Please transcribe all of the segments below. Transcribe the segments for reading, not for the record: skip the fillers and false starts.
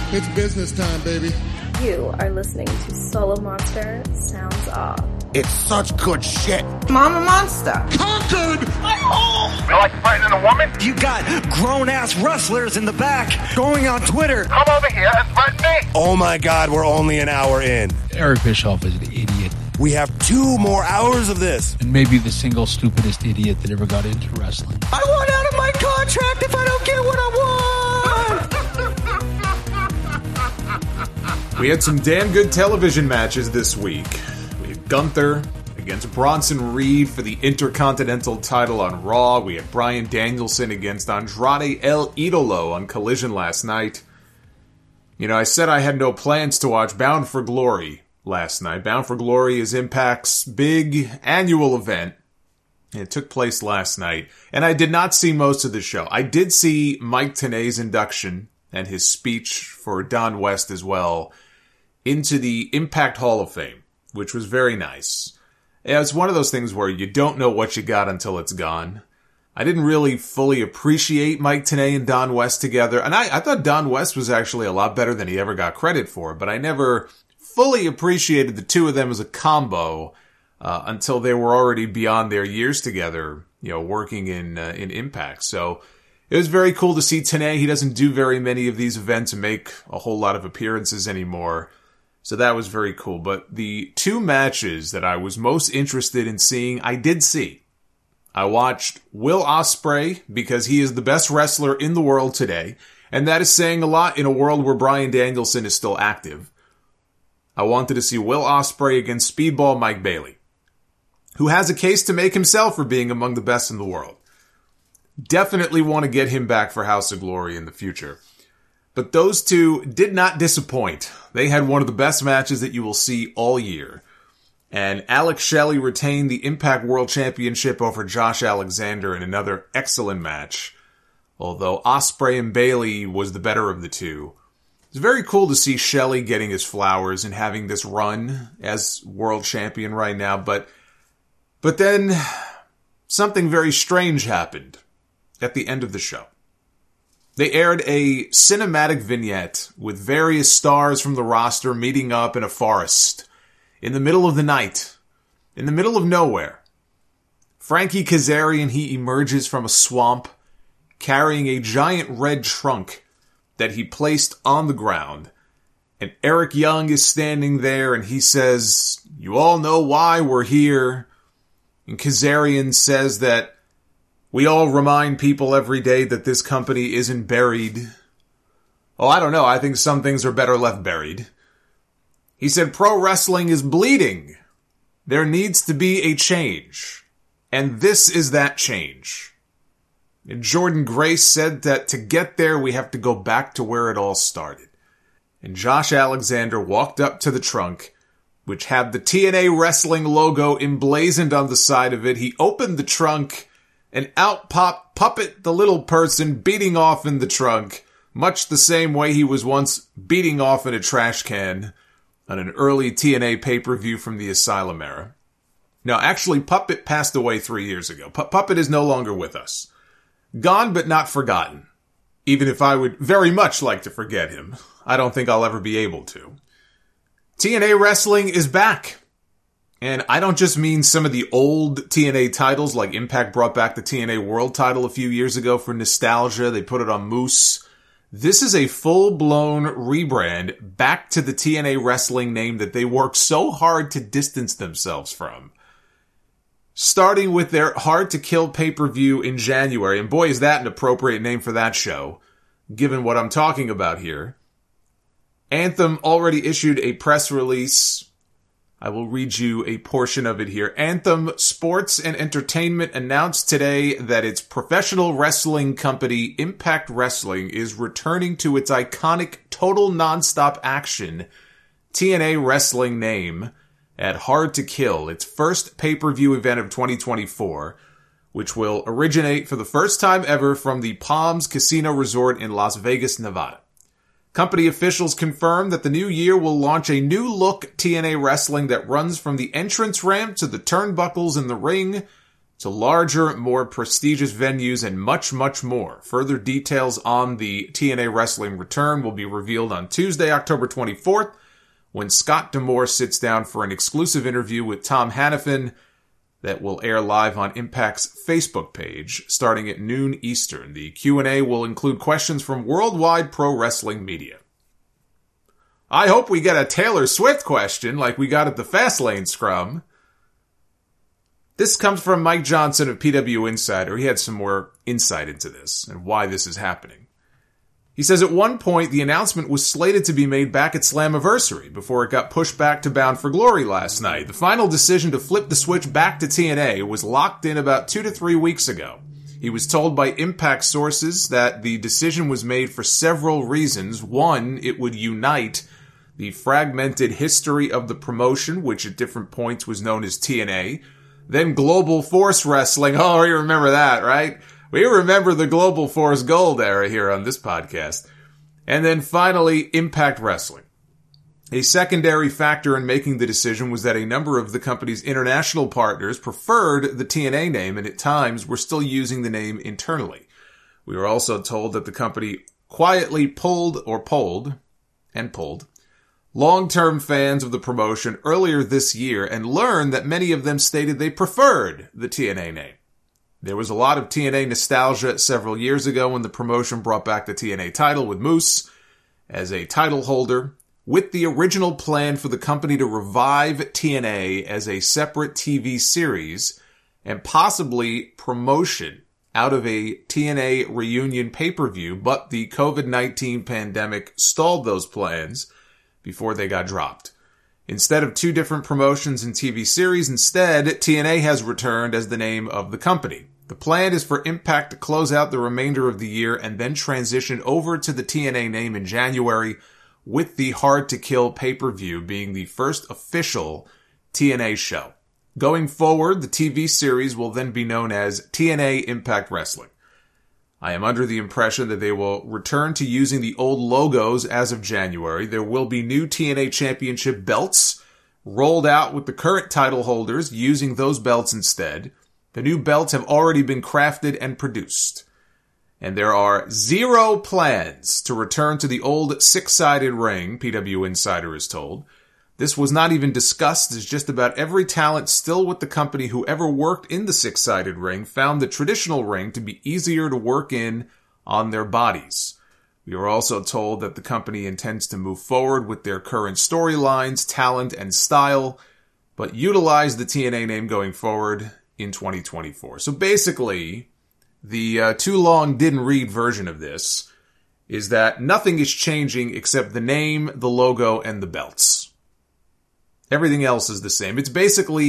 It's business time, baby. You are listening to Solo Monster Sounds Off. It's such good shit. Mama Monster. Conquered! I'm home! You like fighting a woman? You got grown-ass wrestlers in the back going on Twitter. Come over here and threaten me. Oh my God, we're only an hour in. Eric Bischoff is an idiot. We have 2 more hours of this. And maybe the single stupidest idiot that ever got into wrestling. I want out of my contract if I don't get what I want! We had some damn good television matches this week. We had Gunther against Bronson Reed for the Intercontinental title on Raw. We had Bryan Danielson against Andrade El Idolo on Collision last night. You know, I said I had no plans to watch Bound for Glory last night. Bound for Glory is Impact's big annual event. It took place last night. And I did not see most of the show. I did see Mike Tenay's induction and his speech for Don West as well into the Impact Hall of Fame, which was very nice. It's one of those things where you don't know what you got until it's gone. I didn't really fully appreciate Mike Tenay and Don West together, and I thought Don West was actually a lot better than he ever got credit for, but I never fully appreciated the two of them as a combo until they were already beyond their years together, you know, working in Impact. So it was very cool to see Tenay. He doesn't do very many of these events and make a whole lot of appearances anymore. So that was very cool. But the 2 matches that I was most interested in seeing, I did see. I watched Will Ospreay because he is the best wrestler in the world today. And that is saying a lot in a world where Bryan Danielson is still active. I wanted to see Will Ospreay against Speedball Mike Bailey, who has a case to make himself for being among the best in the world. Definitely want to get him back for House of Glory in the future. But those two did not disappoint. They had one of the best matches that you will see all year. And Alex Shelley retained the Impact World Championship over Josh Alexander in another excellent match. Although Ospreay and Bailey was the better of the two. It's very cool to see Shelley getting his flowers and having this run as world champion right now. But then something very strange happened at the end of the show. They aired a cinematic vignette with various stars from the roster meeting up in a forest in the middle of the night, in the middle of nowhere. Frankie Kazarian, he emerges from a swamp carrying a giant red trunk that he placed on the ground. And Eric Young is standing there and he says, "You all know why we're here." And Kazarian says that we all remind people every day that this company isn't buried. Oh, I don't know. I think some things are better left buried. He said, pro wrestling is bleeding. There needs to be a change. And this is that change. And Jordan Grace said that to get there, we have to go back to where it all started. And Josh Alexander walked up to the trunk, which had the TNA Wrestling logo emblazoned on the side of it. He opened the trunk, and out popped Puppet the Little Person beating off in the trunk, much the same way he was once beating off in a trash can on an early TNA pay-per-view from the Asylum era. Now, actually, Puppet passed away 3 years ago. Puppet is no longer with us. Gone but not forgotten. Even if I would very much like to forget him, I don't think I'll ever be able to. TNA Wrestling is back. And I don't just mean some of the old TNA titles, like Impact brought back the TNA World title a few years ago for nostalgia. They put it on Moose. This is a full-blown rebrand back to the TNA Wrestling name that they worked so hard to distance themselves from. Starting with their Hard to Kill pay-per-view in January, and boy is that an appropriate name for that show, given what I'm talking about here. Anthem already issued a press release. I will read you a portion of it here. Anthem Sports and Entertainment announced today that its professional wrestling company, Impact Wrestling, is returning to its iconic Total Nonstop Action TNA Wrestling name at Hard to Kill, its first pay-per-view event of 2024, which will originate for the first time ever from the Palms Casino Resort in Las Vegas, Nevada. Company officials confirmed that the new year will launch a new look TNA Wrestling that runs from the entrance ramp to the turnbuckles in the ring to larger, more prestigious venues, and much, much more. Further details on the TNA Wrestling return will be revealed on Tuesday, October 24th, when Scott D'Amore sits down for an exclusive interview with Tom Hannafin that will air live on Impact's Facebook page starting at noon Eastern. The Q&A will include questions from worldwide pro wrestling media. I hope we get a Taylor Swift question like we got at the Fastlane Scrum. This comes from Mike Johnson of PW Insider. He had some more insight into this and why this is happening. He says at one point the announcement was slated to be made back at Slammiversary before it got pushed back to Bound for Glory last night. The final decision to flip the switch back to TNA was locked in about 2 to 3 weeks ago. He was told by Impact sources that the decision was made for several reasons. One, it would unite the fragmented history of the promotion, which at different points was known as TNA. Then Global Force Wrestling. Oh, you remember that, right? We remember the Global Force Gold era here on this podcast. And then finally, Impact Wrestling. A secondary factor in making the decision was that a number of the company's international partners preferred the TNA name and at times were still using the name internally. We were also told that the company quietly pulled long-term fans of the promotion earlier this year and learned that many of them stated they preferred the TNA name. There was a lot of TNA nostalgia several years ago when the promotion brought back the TNA title with Moose as a title holder, with the original plan for the company to revive TNA as a separate TV series and possibly promotion out of a TNA reunion pay-per-view, but the COVID-19 pandemic stalled those plans before they got dropped. Instead of 2 different promotions and TV series, instead, TNA has returned as the name of the company. The plan is for Impact to close out the remainder of the year and then transition over to the TNA name in January, with the Hard to Kill pay-per-view being the first official TNA show. Going forward, the TV series will then be known as TNA Impact Wrestling. I am under the impression that they will return to using the old logos as of January. There will be new TNA Championship belts rolled out with the current title holders using those belts instead. The new belts have already been crafted and produced. And there are 0 plans to return to the old 6-sided ring, PW Insider is told. This was not even discussed, as just about every talent still with the company who ever worked in the 6-sided ring found the traditional ring to be easier to work in on their bodies. We were also told that the company intends to move forward with their current storylines, talent, and style, but utilize the TNA name going forward in 2024. So basically, the too long didn't read version of this is that nothing is changing except the name, the logo, and the belts. Everything else is the same. It's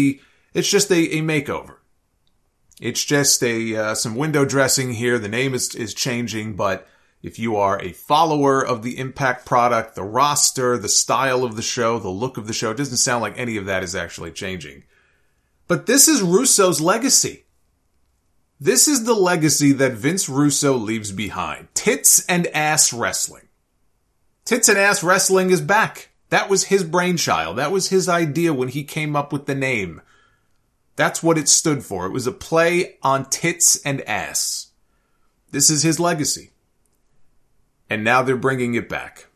just a makeover. It's just some window dressing here. The name is changing, but if you are a follower of the Impact product, the roster, the style of the show, the look of the show, it doesn't sound like any of that is actually changing. But this is Russo's legacy. This is the legacy that Vince Russo leaves behind. Tits and ass wrestling. Tits and ass wrestling is back. That was his brainchild. That was his idea when he came up with the name. That's what it stood for. It was a play on tits and ass. This is his legacy. And now they're bringing it back.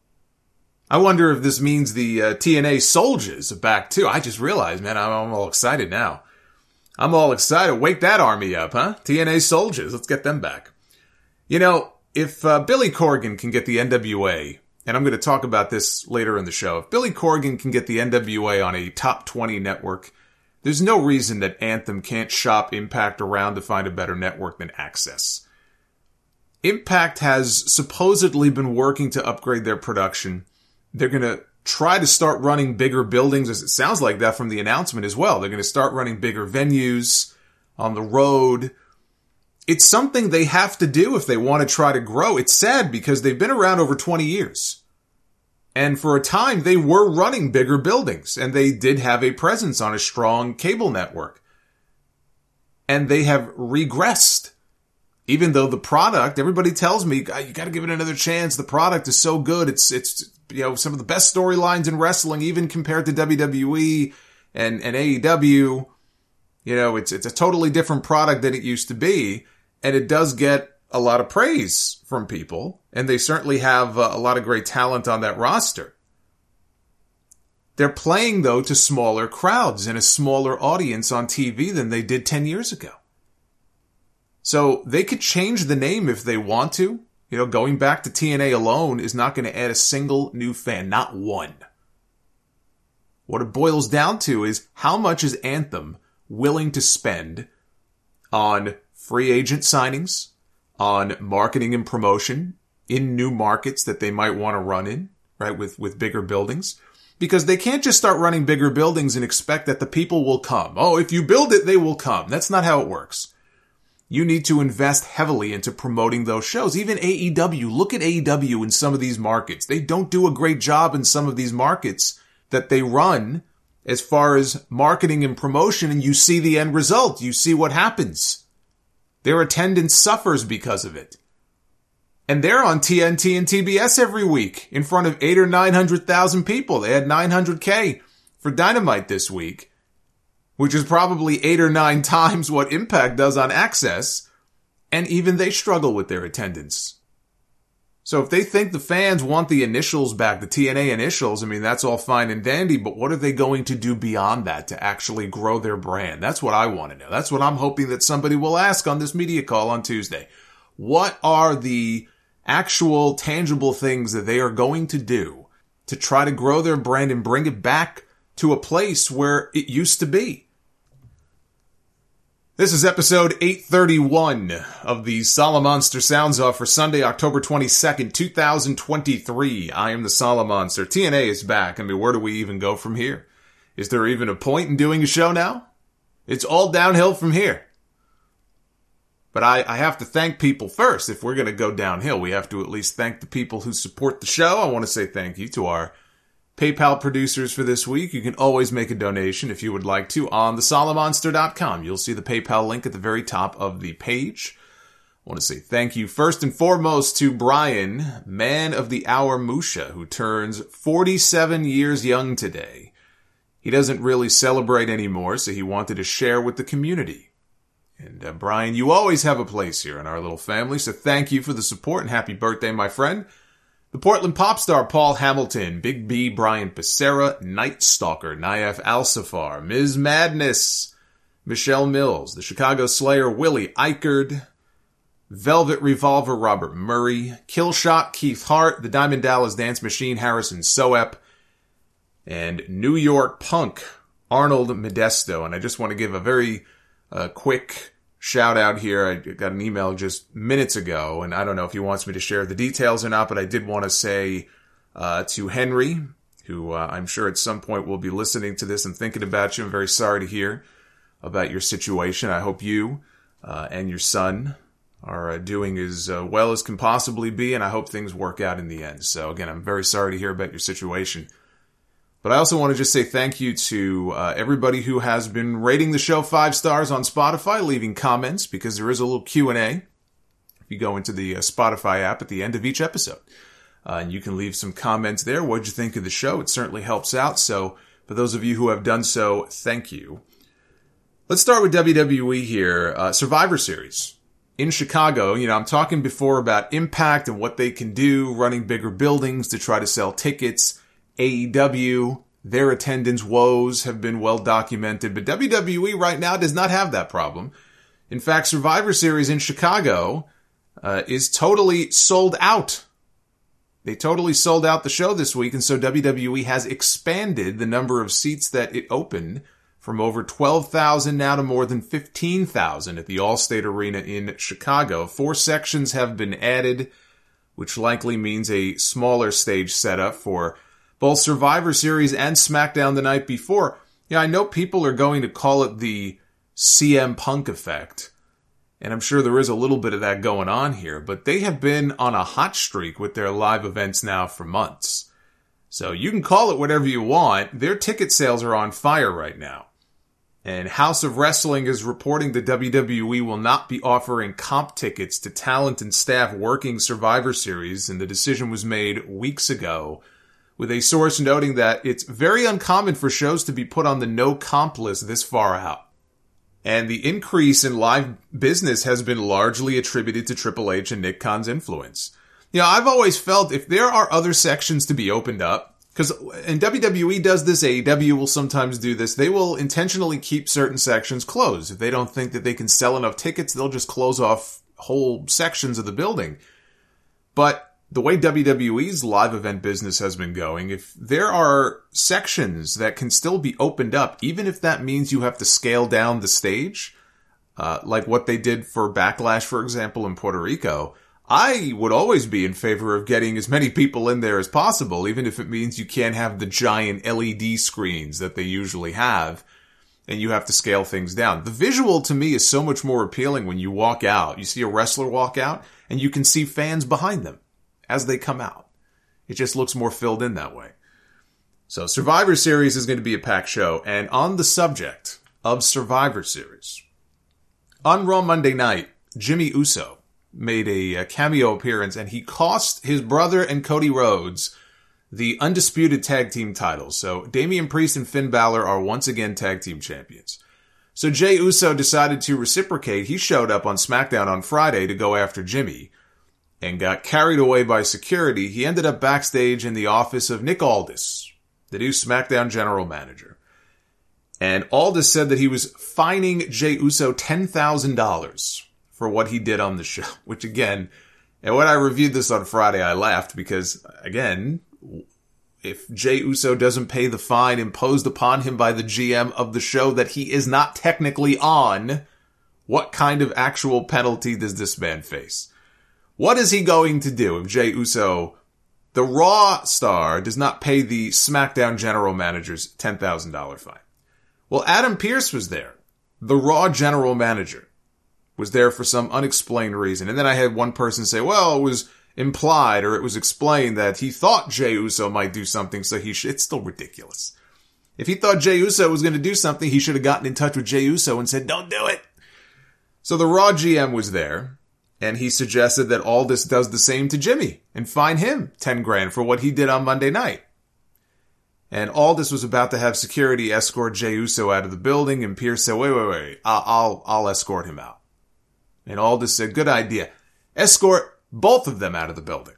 I wonder if this means the TNA Soldiers are back too. I just realized, man, I'm all excited now. I'm all excited. Wake that army up, huh? TNA Soldiers. Let's get them back. You know, if Billy Corgan can get the NWA, and I'm going to talk about this later in the show, if Billy Corgan can get the NWA on a top 20 network, there's no reason that Anthem can't shop Impact around to find a better network than Access. Impact has supposedly been working to upgrade their production. They're going to try to start running bigger buildings, as it sounds like that from the announcement as well. They're going to start running bigger venues on the road. It's something they have to do if they want to try to grow. It's sad because they've been around over 20 years. And for a time, they were running bigger buildings, and they did have a presence on a strong cable network. And they have regressed. Even though the product, everybody tells me, you got to give it another chance. The product is so good. It's some of the best storylines in wrestling, even compared to WWE and AEW. It's a totally different product than it used to be, and it does get a lot of praise from people, and they certainly have a lot of great talent on that roster. They're playing, though, to smaller crowds and a smaller audience on TV than they did 10 years ago. So they could change the name if they want to. Going back to TNA alone is not going to add a single new fan, not one. What it boils down to is how much is Anthem willing to spend on free agent signings, on marketing and promotion in new markets that they might want to run in, right, with bigger buildings. Because they can't just start running bigger buildings and expect that the people will come. Oh, if you build it, they will come. That's not how it works. You need to invest heavily into promoting those shows. Even AEW, look at AEW in some of these markets. They don't do a great job in some of these markets that they run as far as marketing and promotion, and you see the end result. You see what happens. Their attendance suffers because of it. And they're on TNT and TBS every week in front of 800,000 or 900,000 people. They had 900K for Dynamite this week, which is probably 8 or 9 times what Impact does on Access, and even they struggle with their attendance. So if they think the fans want the initials back, the TNA initials, that's all fine and dandy, but what are they going to do beyond that to actually grow their brand? That's what I want to know. That's what I'm hoping that somebody will ask on this media call on Tuesday. What are the actual tangible things that they are going to do to try to grow their brand and bring it back to a place where it used to be? This is episode 831 of the Solomonster Sounds Off for Sunday, October 22nd, 2023. I am the Solomonster. TNA is back. Where do we even go from here? Is there even a point in doing a show now? It's all downhill from here. But I have to thank people first. If we're going to go downhill, we have to at least thank the people who support the show. I want to say thank you to our PayPal producers for this week. You can always make a donation if you would like to on thesolomonster.com. You'll see the PayPal link at the very top of the page. I want to say thank you first and foremost to Brian, man of the hour Musha, who turns 47 years young today. He doesn't really celebrate anymore, so he wanted to share with the community. And Brian, you always have a place here in our little family, so thank you for the support and happy birthday, my friend. The Portland pop star Paul Hamilton, Big B, Brian Becerra, Night Stalker, Nayef Al-Safar, Ms. Madness, Michelle Mills, the Chicago Slayer Willie Eichard, Velvet Revolver Robert Murray, Killshot Keith Hart, the Diamond Dallas Dance Machine Harrison Soep, and New York Punk Arnold Modesto. And I just want to give a very quick shout out here. I got an email just minutes ago, and I don't know if he wants me to share the details or not, but I did want to say to Henry, who I'm sure at some point will be listening to this and thinking about you. I'm very sorry to hear about your situation. I hope you and your son are doing as well as can possibly be, and I hope things work out in the end. So again, I'm very sorry to hear about your situation. But I also want to just say thank you to everybody who has been rating the show 5 stars on Spotify, leaving comments, because there is a little Q&A if you go into the Spotify app at the end of each episode. And you can leave some comments there. What'd you think of the show? It certainly helps out. So for those of you who have done so, thank you. Let's start with WWE here. Survivor Series in Chicago. I'm talking before about Impact and what they can do, running bigger buildings to try to sell tickets. AEW, their attendance woes have been well documented, but WWE right now does not have that problem. In fact, Survivor Series in Chicago is totally sold out. They totally sold out the show this week, and so WWE has expanded the number of seats that it opened from over 12,000 now to more than 15,000 at the Allstate Arena in Chicago. 4 sections have been added, which likely means a smaller stage setup for both Survivor Series and SmackDown the night before. Yeah, I know people are going to call it the CM Punk effect, and I'm sure there is a little bit of that going on here, but they have been on a hot streak with their live events now for months. So you can call it whatever you want. Their ticket sales are on fire right now. And House of Wrestling is reporting that WWE will not be offering comp tickets to talent and staff working Survivor Series, and the decision was made weeks ago, with a source noting that it's very uncommon for shows to be put on the no comp list this far out. And the increase in live business has been largely attributed to Triple H and Nick Khan's influence. You know, I've always felt if there are other sections to be opened up, because and WWE does this, AEW will sometimes do this, they will intentionally keep certain sections closed. If they don't think that they can sell enough tickets, they'll just close off whole sections of the building. But the way WWE's live event business has been going, if there are sections that can still be opened up, even if that means you have to scale down the stage, like what they did for Backlash, for example, in Puerto Rico, I would always be in favor of getting as many people in there as possible, even if it means you can't have the giant LED screens that they usually have, and you have to scale things down. The visual, to me, is so much more appealing when you walk out. You see a wrestler walk out, and you can see fans behind them as they come out. It just looks more filled in that way. So Survivor Series is going to be a packed show. And on the subject of Survivor Series, on Raw Monday night, Jimmy Uso made a cameo appearance, and he cost his brother and Cody Rhodes the undisputed tag team titles. So Damian Priest and Finn Balor are once again tag team champions. So Jey Uso decided to reciprocate. He showed up on SmackDown on Friday to go after Jimmy, and got carried away by security. He ended up backstage in the office of Nick Aldis, the new SmackDown general manager. And Aldis said that he was fining Jey Uso $10,000 for what he did on the show, which again, and when I reviewed this on Friday, I laughed because, again, if Jey Uso doesn't pay the fine imposed upon him by the GM of the show that he is not technically on, what kind of actual penalty does this man face? What is he going to do if Jey Uso, the Raw star, does not pay the SmackDown general manager's $10,000 fine? Well, Adam Pearce was there. The Raw general manager was there for some unexplained reason. And then I had one person say, well, it was implied or it was explained that he thought Jey Uso might do something, so he should. It's still ridiculous. If he thought Jey Uso was going to do something, he should have gotten in touch with Jey Uso and said, don't do it. So the Raw GM was there. And he suggested that Aldis does the same to Jimmy and fine him $10,000 for what he did on Monday night. And Aldis was about to have security escort Jey Uso out of the building, and Pearce said, wait, I'll escort him out. And Aldis said, good idea. Escort both of them out of the building.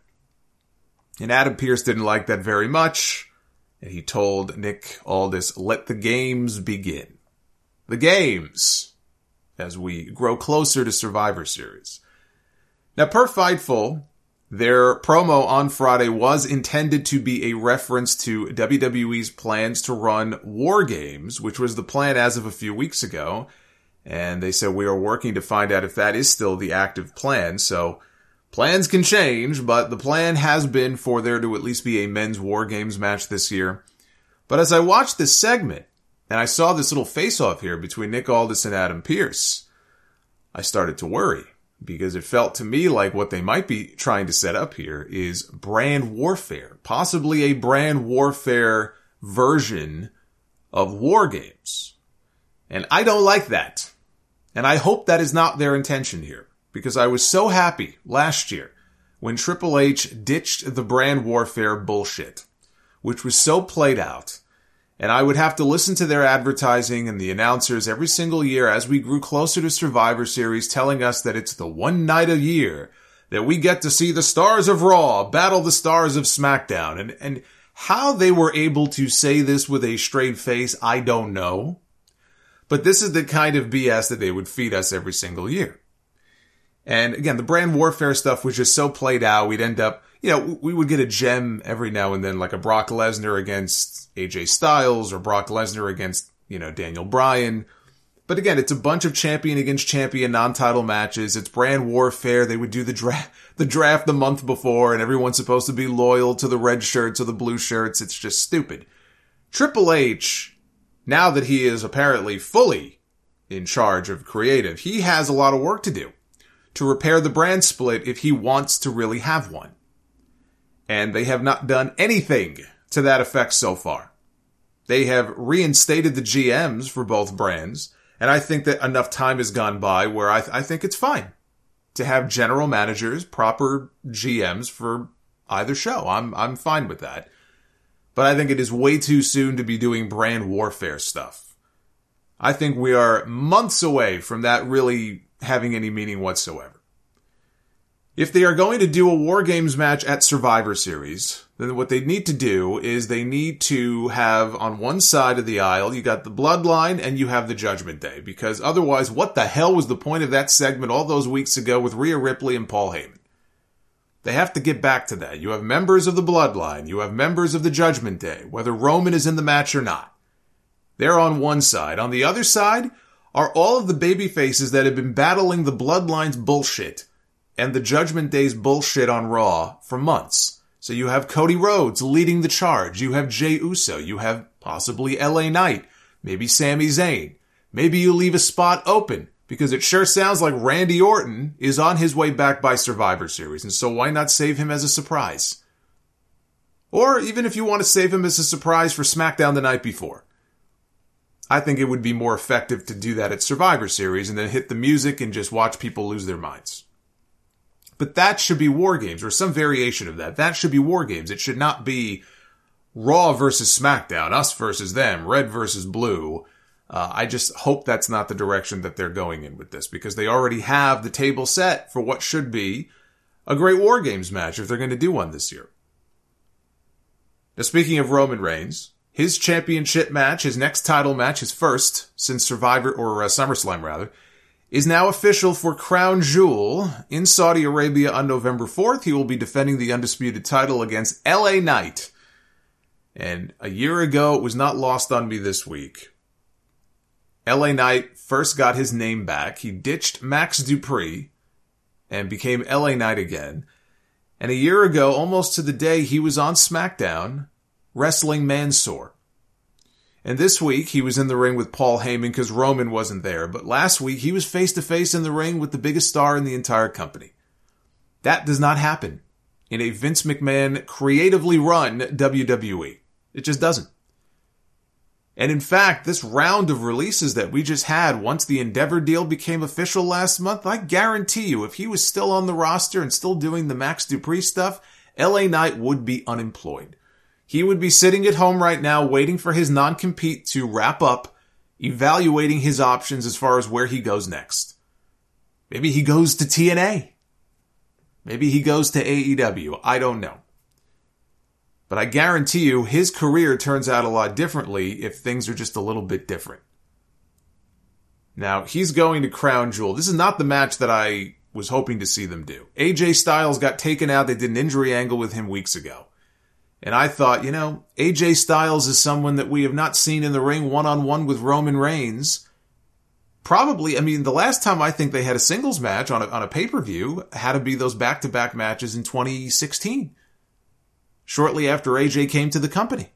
And Adam Pearce didn't like that very much, and he told Nick Aldis, let the games begin. The games, as we grow closer to Survivor Series. Now, per Fightful, their promo on Friday was intended to be a reference to WWE's plans to run War Games, which was the plan as of a few weeks ago. And they said, we are working to find out if that is still the active plan. So plans can change, but the plan has been for there to at least be a men's War Games match this year. But as I watched this segment, and I saw this little face-off here between Nick Aldis and Adam Pearce, I started to worry. Because it felt to me like what they might be trying to set up here is brand warfare. Possibly a brand warfare version of War Games. And I don't like that. And I hope that is not their intention here. Because I was so happy last year when Triple H ditched the brand warfare bullshit. Which was so played out. And I would have to listen to their advertising and the announcers every single year as we grew closer to Survivor Series telling us that it's the one night a year that we get to see the stars of Raw battle the stars of SmackDown. And how they were able to say this with a straight face, I don't know. But this is the kind of BS that they would feed us every single year. And again, the brand warfare stuff was just so played out. We'd end up, we would get a gem every now and then, like a Brock Lesnar against AJ Styles or Brock Lesnar against, Daniel Bryan. But again, it's a bunch of champion against champion non-title matches. It's brand warfare. They would do the draft the month before, and everyone's supposed to be loyal to the red shirts or the blue shirts. It's just stupid. Triple H, now that he is apparently fully in charge of creative, he has a lot of work to do to repair the brand split if he wants to really have one. And they have not done anything to that effect so far. They have reinstated the GMs for both brands, and I think that enough time has gone by where I think it's fine to have general managers, proper GMs for either show. I'm fine with that. But I think it is way too soon to be doing brand warfare stuff. I think we are months away from that really having any meaning whatsoever. If they are going to do a War Games match at Survivor Series, then what they need to do is they need to have on one side of the aisle, you got the Bloodline and you have the Judgment Day. Because otherwise, what the hell was the point of that segment all those weeks ago with Rhea Ripley and Paul Heyman? They have to get back to that. You have members of the Bloodline. You have members of the Judgment Day, whether Roman is in the match or not. They're on one side. On the other side are all of the babyfaces that have been battling the Bloodline's bullshit and the Judgment Day's bullshit on Raw for months. So you have Cody Rhodes leading the charge. You have Jey Uso. You have possibly LA Knight. Maybe Sami Zayn. Maybe you leave a spot open because it sure sounds like Randy Orton is on his way back by Survivor Series. And so why not save him as a surprise? Or even if you want to save him as a surprise for SmackDown the night before. I think it would be more effective to do that at Survivor Series and then hit the music and just watch people lose their minds. But that should be War Games, or some variation of that. That should be War Games. It should not be Raw versus SmackDown, us versus them, red versus blue. I just hope that's not the direction that they're going in with this, because they already have the table set for what should be a great War Games match if they're going to do one this year. Now, speaking of Roman Reigns, his championship match, his next title match, his first since Survivor, or SummerSlam rather, is now official for Crown Jewel in Saudi Arabia on November 4th. He will be defending the undisputed title against LA Knight. And a year ago, it was not lost on me this week. LA Knight first got his name back. He ditched Max Dupree and became LA Knight again. And a year ago, almost to the day, he was on SmackDown wrestling Mansoor. And this week, he was in the ring with Paul Heyman because Roman wasn't there. But last week, he was face-to-face in the ring with the biggest star in the entire company. That does not happen in a Vince McMahon creatively run WWE. It just doesn't. And in fact, this round of releases that we just had, once the Endeavor deal became official last month, I guarantee you, if he was still on the roster and still doing the Max Dupree stuff, LA Knight would be unemployed. He would be sitting at home right now waiting for his non-compete to wrap up, evaluating his options as far as where he goes next. Maybe he goes to TNA. Maybe he goes to AEW. I don't know. But I guarantee you his career turns out a lot differently if things are just a little bit different. Now, he's going to Crown Jewel. This is not the match that I was hoping to see them do. AJ Styles got taken out. They did an injury angle with him weeks ago. And I thought, AJ Styles is someone that we have not seen in the ring one-on-one with Roman Reigns. Probably, the last time I think they had a singles match on a pay-per-view had to be those back-to-back matches in 2016. Shortly after AJ came to the company.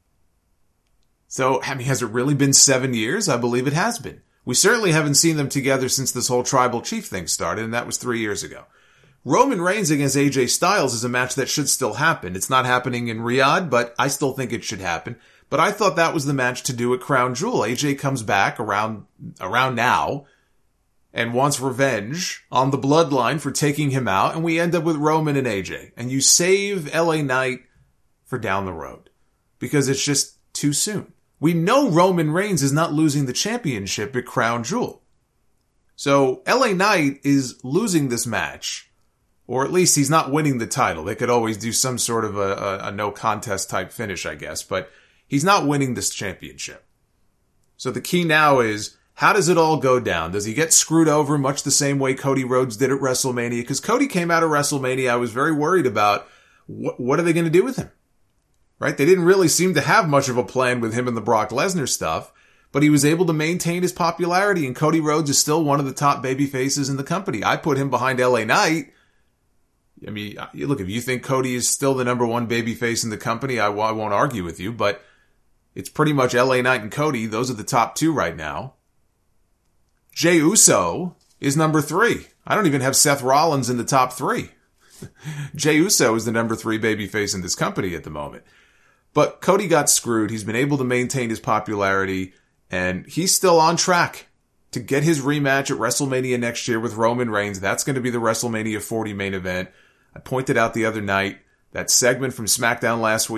So, has it really been 7 years? I believe it has been. We certainly haven't seen them together since this whole Tribal Chief thing started, and that was 3 years ago. Roman Reigns against AJ Styles is a match that should still happen. It's not happening in Riyadh, but I still think it should happen. But I thought that was the match to do at Crown Jewel. AJ comes back around now and wants revenge on the Bloodline for taking him out, and we end up with Roman and AJ. And you save LA Knight for down the road because it's just too soon. We know Roman Reigns is not losing the championship at Crown Jewel. So LA Knight is losing this match. Or at least he's not winning the title. They could always do some sort of a no contest type finish, I guess. But he's not winning this championship. So the key now is, how does it all go down? Does he get screwed over much the same way Cody Rhodes did at WrestleMania? Because Cody came out of WrestleMania, I was very worried about what are they going to do with him? Right? They didn't really seem to have much of a plan with him and the Brock Lesnar stuff. But he was able to maintain his popularity. And Cody Rhodes is still one of the top baby faces in the company. I put him behind LA Knight. Look, if you think Cody is still the number one babyface in the company, I won't argue with you, but it's pretty much LA Knight and Cody. Those are the top two right now. Jey Uso is number 3. I don't even have Seth Rollins in the top 3. Jey Uso is the number 3 babyface in this company at the moment. But Cody got screwed. He's been able to maintain his popularity, and he's still on track to get his rematch at WrestleMania next year with Roman Reigns. That's going to be the WrestleMania 40 main event. I pointed out the other night, that segment from SmackDown last week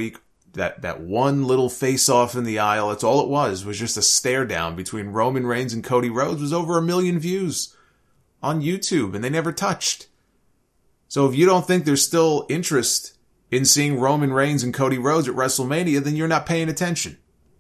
that one little face-off in the aisle, that's all it was just a stare-down between Roman Reigns and Cody Rhodes, was over 1 million views on YouTube, and they never touched. So if you don't think there's still interest in seeing Roman Reigns and Cody Rhodes at WrestleMania, then you're not paying attention.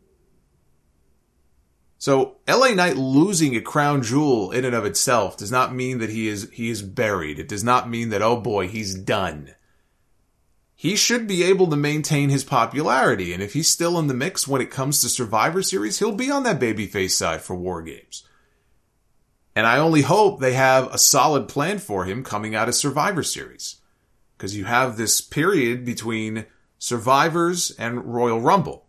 So LA Knight losing a crown jewel in and of itself does not mean that he is buried. It does not mean that, oh boy, he's done. He should be able to maintain his popularity, and if he's still in the mix when it comes to Survivor Series, he'll be on that babyface side for War Games. And I only hope they have a solid plan for him coming out of Survivor Series. Because you have this period between Survivors and Royal Rumble.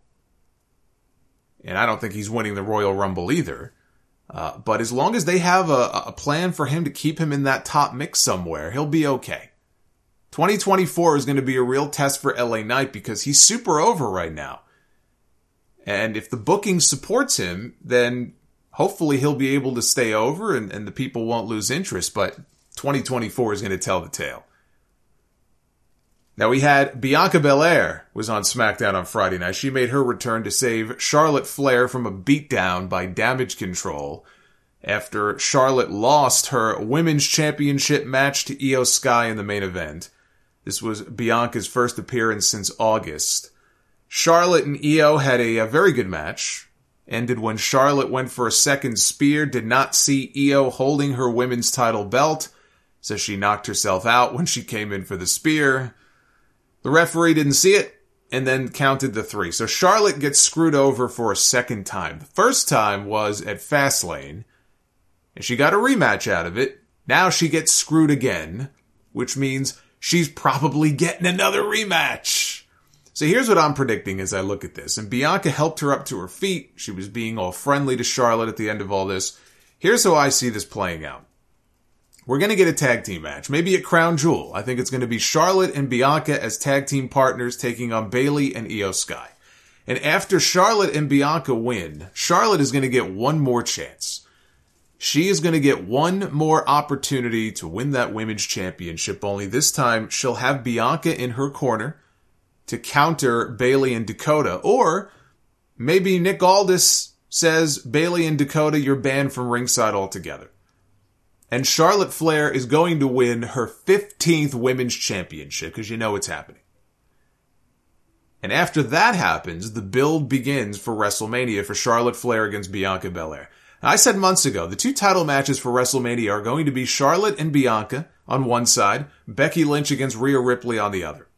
And I don't think he's winning the Royal Rumble either. But as long as they have a plan for him to keep him in that top mix somewhere, he'll be okay. 2024 is going to be a real test for LA Knight because he's super over right now. And if the booking supports him, then hopefully he'll be able to stay over and the people won't lose interest. But 2024 is going to tell the tale. Now we had Bianca Belair was on SmackDown on Friday night. She made her return to save Charlotte Flair from a beatdown by Damage Control after Charlotte lost her Women's Championship match to Io Sky in the main event. This was Bianca's first appearance since August. Charlotte and Io had a very good match. Ended when Charlotte went for a second spear, did not see Io holding her women's title belt, so she knocked herself out when she came in for the spear. The referee didn't see it, and then counted the 3. So Charlotte gets screwed over for a second time. The first time was at Fastlane, and she got a rematch out of it. Now she gets screwed again, which means she's probably getting another rematch. So here's what I'm predicting as I look at this. And Bianca helped her up to her feet. She was being all friendly to Charlotte at the end of all this. Here's how I see this playing out. We're going to get a tag team match, maybe a crown jewel. I think it's going to be Charlotte and Bianca as tag team partners taking on Bayley and Io Sky. And after Charlotte and Bianca win, Charlotte is going to get one more chance. She is going to get one more opportunity to win that women's championship, only this time she'll have Bianca in her corner to counter Bayley and Dakota. Or maybe Nick Aldis says, Bayley and Dakota, you're banned from ringside altogether. And Charlotte Flair is going to win her 15th women's championship, because you know it's happening. And after that happens, the build begins for WrestleMania for Charlotte Flair against Bianca Belair. Now, I said months ago, the 2 title matches for WrestleMania are going to be Charlotte and Bianca on one side, Becky Lynch against Rhea Ripley on the other.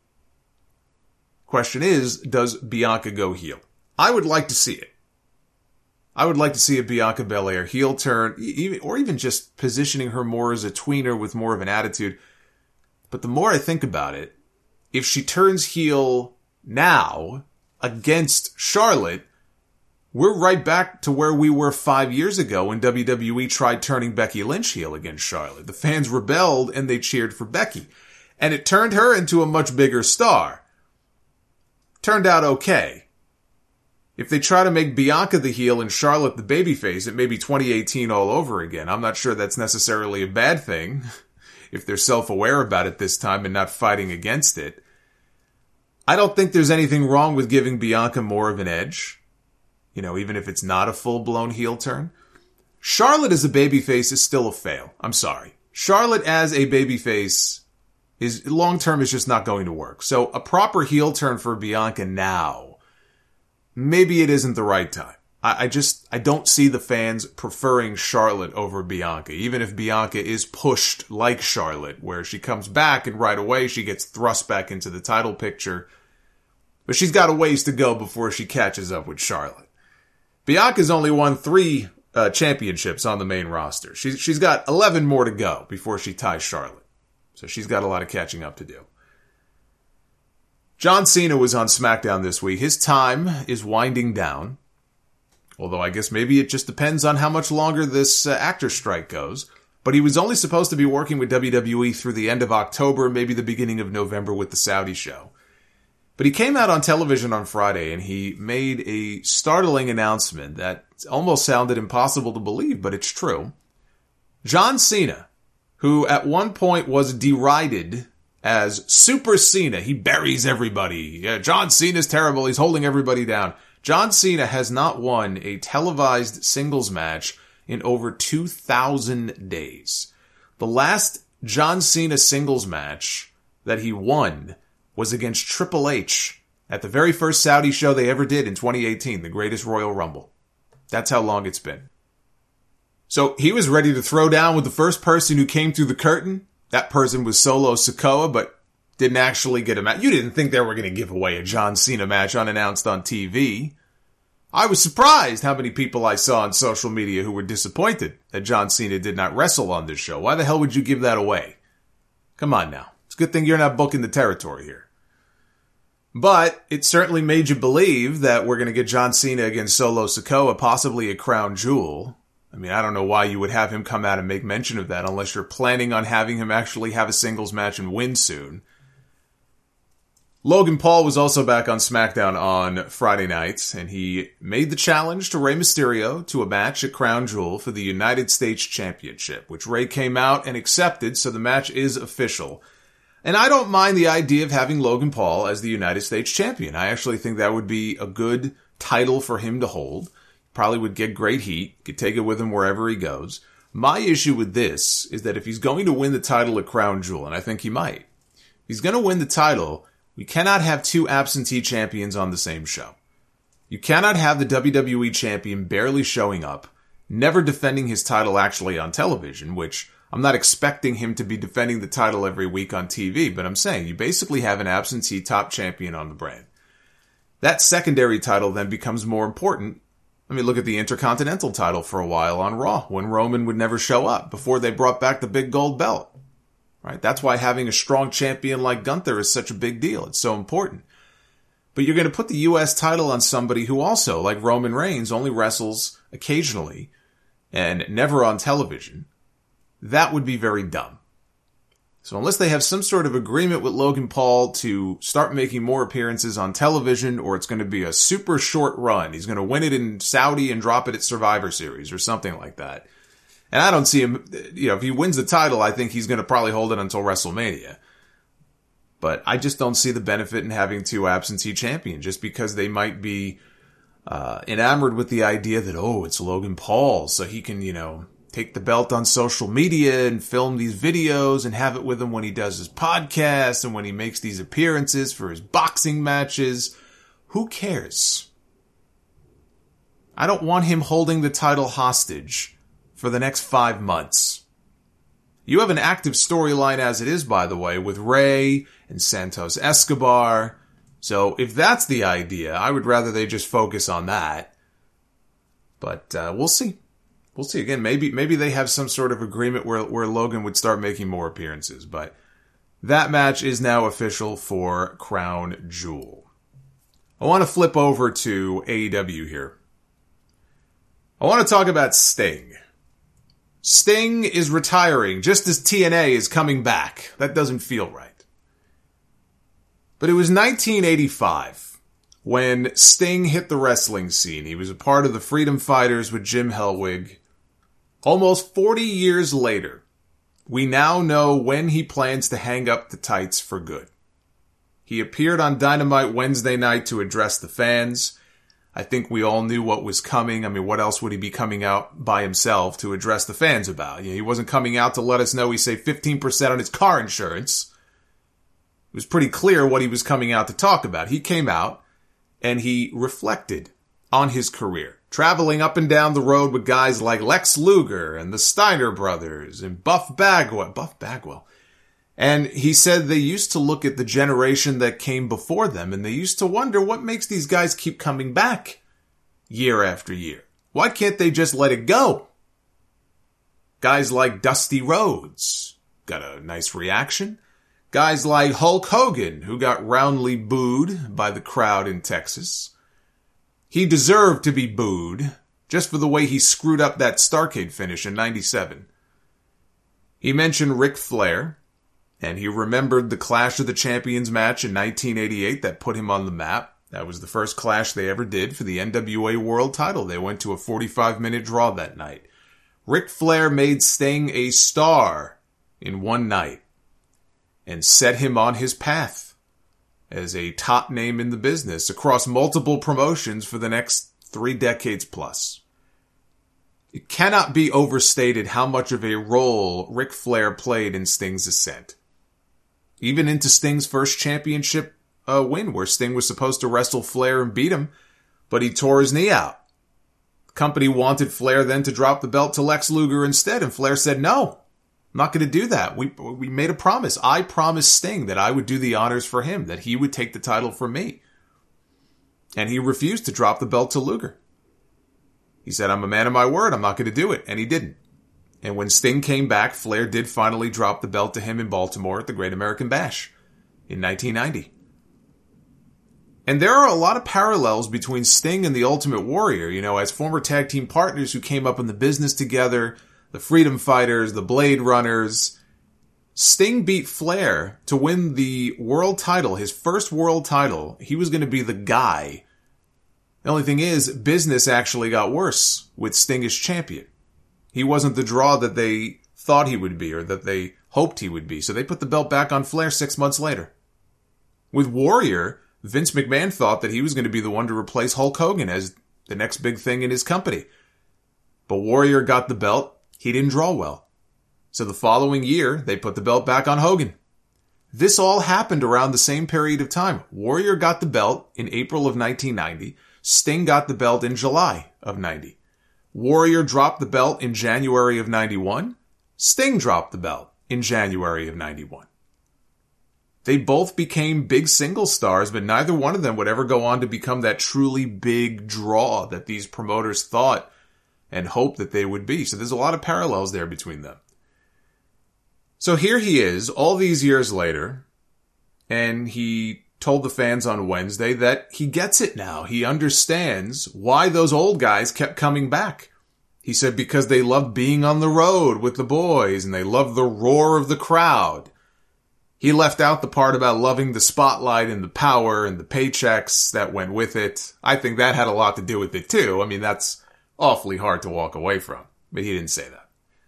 Question is, does Bianca go heel? I would like to see it. I would like to see a Bianca Belair heel turn, or even just positioning her more as a tweener with more of an attitude. But the more I think about it, if she turns heel now against Charlotte, we're right back to where we were 5 years ago when WWE tried turning Becky Lynch heel against Charlotte. The fans rebelled and they cheered for Becky. And it turned her into a much bigger star. Turned out okay. If they try to make Bianca the heel and Charlotte the babyface, it may be 2018 all over again. I'm not sure that's necessarily a bad thing, if they're self-aware about it this time and not fighting against it. I don't think there's anything wrong with giving Bianca more of an edge, even if it's not a full-blown heel turn. Charlotte as a babyface is still a fail. I'm sorry. Charlotte as a babyface is long-term is just not going to work. So a proper heel turn for Bianca now, maybe it isn't the right time. I don't see the fans preferring Charlotte over Bianca, even if Bianca is pushed like Charlotte, where she comes back and right away she gets thrust back into the title picture. But she's got a ways to go before she catches up with Charlotte. Bianca's only won 3 championships on the main roster. She's got 11 more to go before she ties Charlotte. So she's got a lot of catching up to do. John Cena was on SmackDown this week. His time is winding down. Although I guess maybe it just depends on how much longer this actor strike goes. But he was only supposed to be working with WWE through the end of October, maybe the beginning of November with the Saudi show. But he came out on television on Friday and he made a startling announcement that almost sounded impossible to believe, but it's true. John Cena, who at one point was derided as Super Cena. He buries everybody. Yeah, John Cena's terrible. He's holding everybody down. John Cena has not won a televised singles match in over 2,000 days. The last John Cena singles match that he won was against Triple H at the very first Saudi show they ever did in 2018, the Greatest Royal Rumble. That's how long it's been. So he was ready to throw down with the first person who came through the curtain. That person was Solo Sikoa, but didn't actually get a match. You didn't think they were going to give away a John Cena match unannounced on TV. I was surprised how many people I saw on social media who were disappointed that John Cena did not wrestle on this show. Why the hell would you give that away? Come on now. It's a good thing you're not booking the territory here. But it certainly made you believe that we're going to get John Cena against Solo Sikoa, possibly a crown jewel. I mean, I don't know why you would have him come out and make mention of that unless you're planning on having him actually have a singles match and win soon. Logan Paul was also back on SmackDown on Friday night, and he made the challenge to Rey Mysterio to a match at Crown Jewel for the United States Championship, which Rey came out and accepted, so the match is official. And I don't mind the idea of having Logan Paul as the United States Champion. I actually think that would be a good title for him to hold. Probably would get great heat, could take it with him wherever he goes. My issue with this is that if he's going to win the title at Crown Jewel, and I think he might, if he's going to win the title, we cannot have two absentee champions on the same show. You cannot have the WWE champion barely showing up, never defending his title actually on television, which I'm not expecting him to be defending the title every week on TV, but I'm saying you basically have an absentee top champion on the brand. That secondary title then becomes more important. I mean, look at the Intercontinental title for a while on Raw, when Roman would never show up before they brought back the big gold belt. Right? That's why having a strong champion like Gunther is such a big deal. It's so important. But you're going to put the U.S. title on somebody who also, like Roman Reigns, only wrestles occasionally and never on television. That would be very dumb. So unless they have some sort of agreement with Logan Paul to start making more appearances on television, or it's going to be a super short run, he's going to win it in Saudi and drop it at Survivor Series or something like that. And I don't see him, if he wins the title, I think he's going to probably hold it until WrestleMania. But I just don't see the benefit in having two absentee champions, just because they might be enamored with the idea that, it's Logan Paul, so he can, take the belt on social media and film these videos and have it with him when he does his podcast and when he makes these appearances for his boxing matches. Who cares? I don't want him holding the title hostage for the next 5 months. You have an active storyline as it is, by the way, with Rey and Santos Escobar. So if that's the idea, I would rather they just focus on that. But we'll see. We'll see. Again, maybe they have some sort of agreement where Logan would start making more appearances. But that match is now official for Crown Jewel. I want to flip over to AEW here. I want to talk about Sting. Sting is retiring just as TNA is coming back. That doesn't feel right. But it was 1985 when Sting hit the wrestling scene. He was a part of the Freedom Fighters with Jim Hellwig. Almost 40 years later, we now know when he plans to hang up the tights for good. He appeared on Dynamite Wednesday night to address the fans. I think we all knew what was coming. I mean, what else would he be coming out by himself to address the fans about? He wasn't coming out to let us know he saved 15% on his car insurance. It was pretty clear what he was coming out to talk about. He came out and he reflected on his career, traveling up and down the road with guys like Lex Luger and the Steiner brothers and Buff Bagwell. And he said they used to look at the generation that came before them and they used to wonder what makes these guys keep coming back year after year. Why can't they just let it go? Guys like Dusty Rhodes got a nice reaction. Guys like Hulk Hogan, who got roundly booed by the crowd in Texas. He deserved to be booed just for the way he screwed up that Starrcade finish in 97. He mentioned Ric Flair, and he remembered the Clash of the Champions match in 1988 that put him on the map. That was the first clash they ever did for the NWA World title. They went to a 45-minute draw that night. Ric Flair made Sting a star in one night. and set him on his path as a top name in the business across multiple promotions for the next 3 decades plus. It cannot be overstated how much of a role Ric Flair played in Sting's ascent. Even into Sting's first championship win, where Sting was supposed to wrestle Flair and beat him, but he tore his knee out. The company wanted Flair then to drop the belt to Lex Luger instead, and Flair said, no, I'm not going to do that. We made a promise. I promised Sting that I would do the honors for him, that he would take the title from me. And he refused to drop the belt to Luger. He said, I'm a man of my word, I'm not going to do it. And he didn't. And when Sting came back, Flair did finally drop the belt to him in Baltimore at the Great American Bash in 1990. And there are a lot of parallels between Sting and the Ultimate Warrior, you know, as former tag team partners who came up in the business together, the Freedom Fighters, the Blade Runners. Sting beat Flair to win the world title, his first world title. He was going to be the guy. The only thing is, business actually got worse with Sting as champion. He wasn't the draw that they thought he would be or that they hoped he would be, so they put the belt back on Flair 6 months later. With Warrior, Vince McMahon thought that he was going to be the one to replace Hulk Hogan as the next big thing in his company. But Warrior got the belt. He didn't draw well. So the following year, they put the belt back on Hogan. This all happened around the same period of time. Warrior got the belt in April of 1990. Sting got the belt in July of 90. Warrior dropped the belt in January of 91. Sting dropped the belt in January of 91. They both became big single stars, but neither one of them would ever go on to become that truly big draw that these promoters thought and hoped that they would be. So there's a lot of parallels there between them. So here he is, all these years later, and he told the fans on Wednesday that he gets it now. He understands why those old guys kept coming back. He said because they loved being on the road with the boys and they loved the roar of the crowd. He left out the part about loving the spotlight and the power and the paychecks that went with it. I think that had a lot to do with it too. I mean, that's awfully hard to walk away from, but he didn't say that.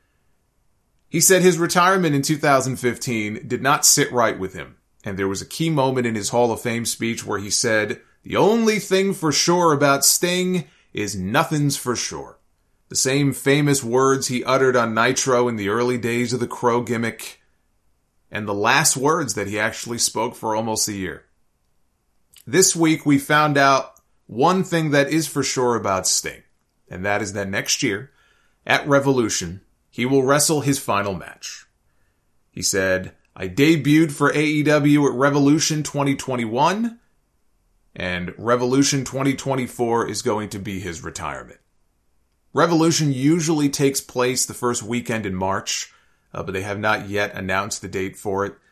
He said his retirement in 2015 did not sit right with him. And there was a key moment in his Hall of Fame speech where he said, the only thing for sure about Sting is nothing's for sure. The same famous words he uttered on Nitro in the early days of the Crow gimmick, and the last words that he actually spoke for almost a year. This week we found out one thing that is for sure about Sting, and that is that next year, at Revolution, he will wrestle his final match. He said, I debuted for AEW at Revolution 2021, and Revolution 2024 is going to be his retirement. Revolution usually takes place the first weekend in March, but they have not yet announced the date for it.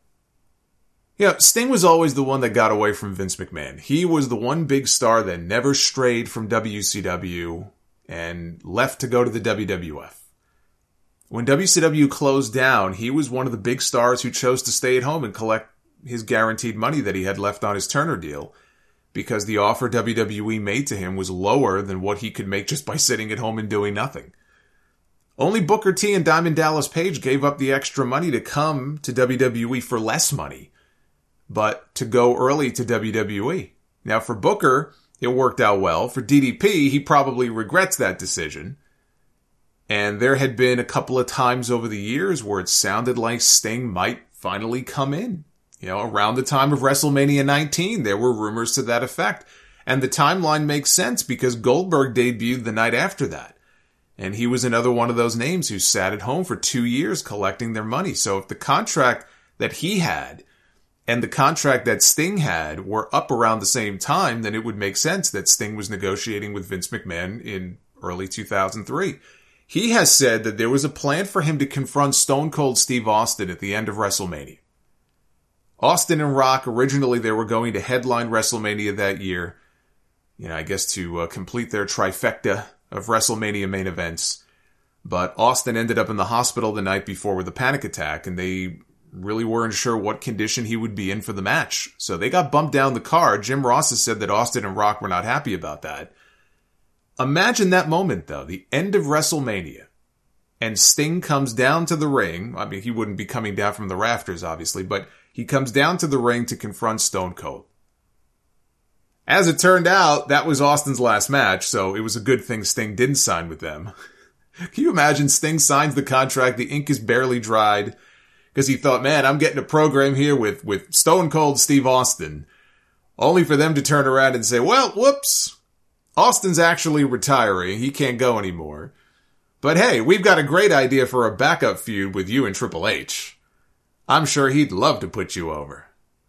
Yeah, Sting was always the one that got away from Vince McMahon. He was the one big star that never strayed from WCW and left to go to the WWF. When WCW closed down, he was one of the big stars who chose to stay at home and collect his guaranteed money that he had left on his Turner deal, because the offer WWE made to him was lower than what he could make just by sitting at home and doing nothing. Only Booker T and Diamond Dallas Page gave up the extra money to come to WWE for less money, but to go early to WWE. Now for Booker, it worked out well. For DDP, he probably regrets that decision. And there had been a couple of times over the years where it sounded like Sting might finally come in. You know, around the time of WrestleMania 19, there were rumors to that effect. And the timeline makes sense because Goldberg debuted the night after that. And he was another one of those names who sat at home for 2 years collecting their money. So if the contract that he had and the contract that Sting had were up around the same time, then it would make sense that Sting was negotiating with Vince McMahon in early 2003. He has said that there was a plan for him to confront Stone Cold Steve Austin at the end of WrestleMania. Austin and Rock, originally they were going to headline WrestleMania that year, you know, I guess to complete their trifecta of WrestleMania main events. But Austin ended up in the hospital the night before with a panic attack, and they really weren't sure what condition he would be in for the match. So they got bumped down the card. Jim Ross has said that Austin and Rock were not happy about that. Imagine that moment, though, the end of WrestleMania. and Sting comes down to the ring. I mean, he wouldn't be coming down from the rafters, obviously, but he comes down to the ring to confront Stone Cold. As it turned out, that was Austin's last match, so it was a good thing Sting didn't sign with them. Can you imagine Sting signs the contract, the ink is barely dried, because he thought, man, I'm getting a program here with Stone Cold Steve Austin, only for them to turn around and say, well, whoops, Austin's actually retiring, he can't go anymore. But hey, we've got a great idea for a backup feud with you and Triple H. I'm sure he'd love to put you over.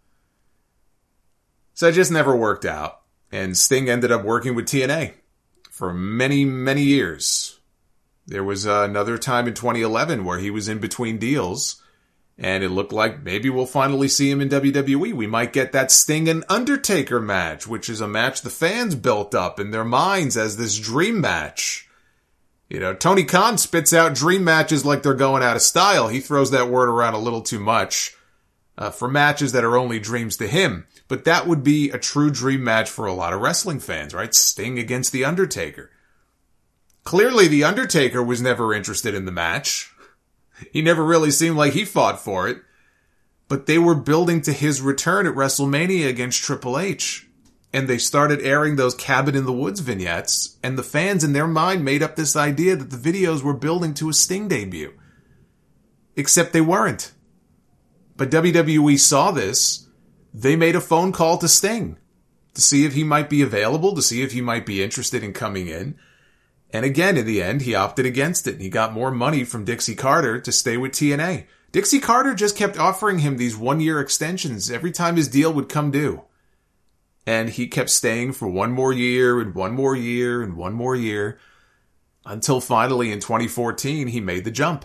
So it just never worked out, and Sting ended up working with TNA for many, many years. There was another time in 2011 where he was in between deals, and it looked like maybe we'll finally see him in WWE. We might get that Sting and Undertaker match, which is a match the fans built up in their minds as this dream match. You know, Tony Khan spits out dream matches like they're going out of style. He throws that word around a little too much for matches that are only dreams to him. But that would be a true dream match for a lot of wrestling fans, right? Sting against The Undertaker. Clearly, The Undertaker was never interested in the match. He never really seemed like he fought for it. But they were building to his return at WrestleMania against Triple H. And they started airing those Cabin in the Woods vignettes. And the fans in their mind made up this idea that the videos were building to a Sting debut. Except they weren't. But WWE saw this. They made a phone call to Sting to see if he might be available, to see if he might be interested in coming in. And again, in the end, he opted against it, and he got more money from Dixie Carter to stay with TNA. Dixie Carter just kept offering him these one-year extensions every time his deal would come due. And he kept staying for one more year, and one more year, and one more year, until finally in 2014, he made the jump.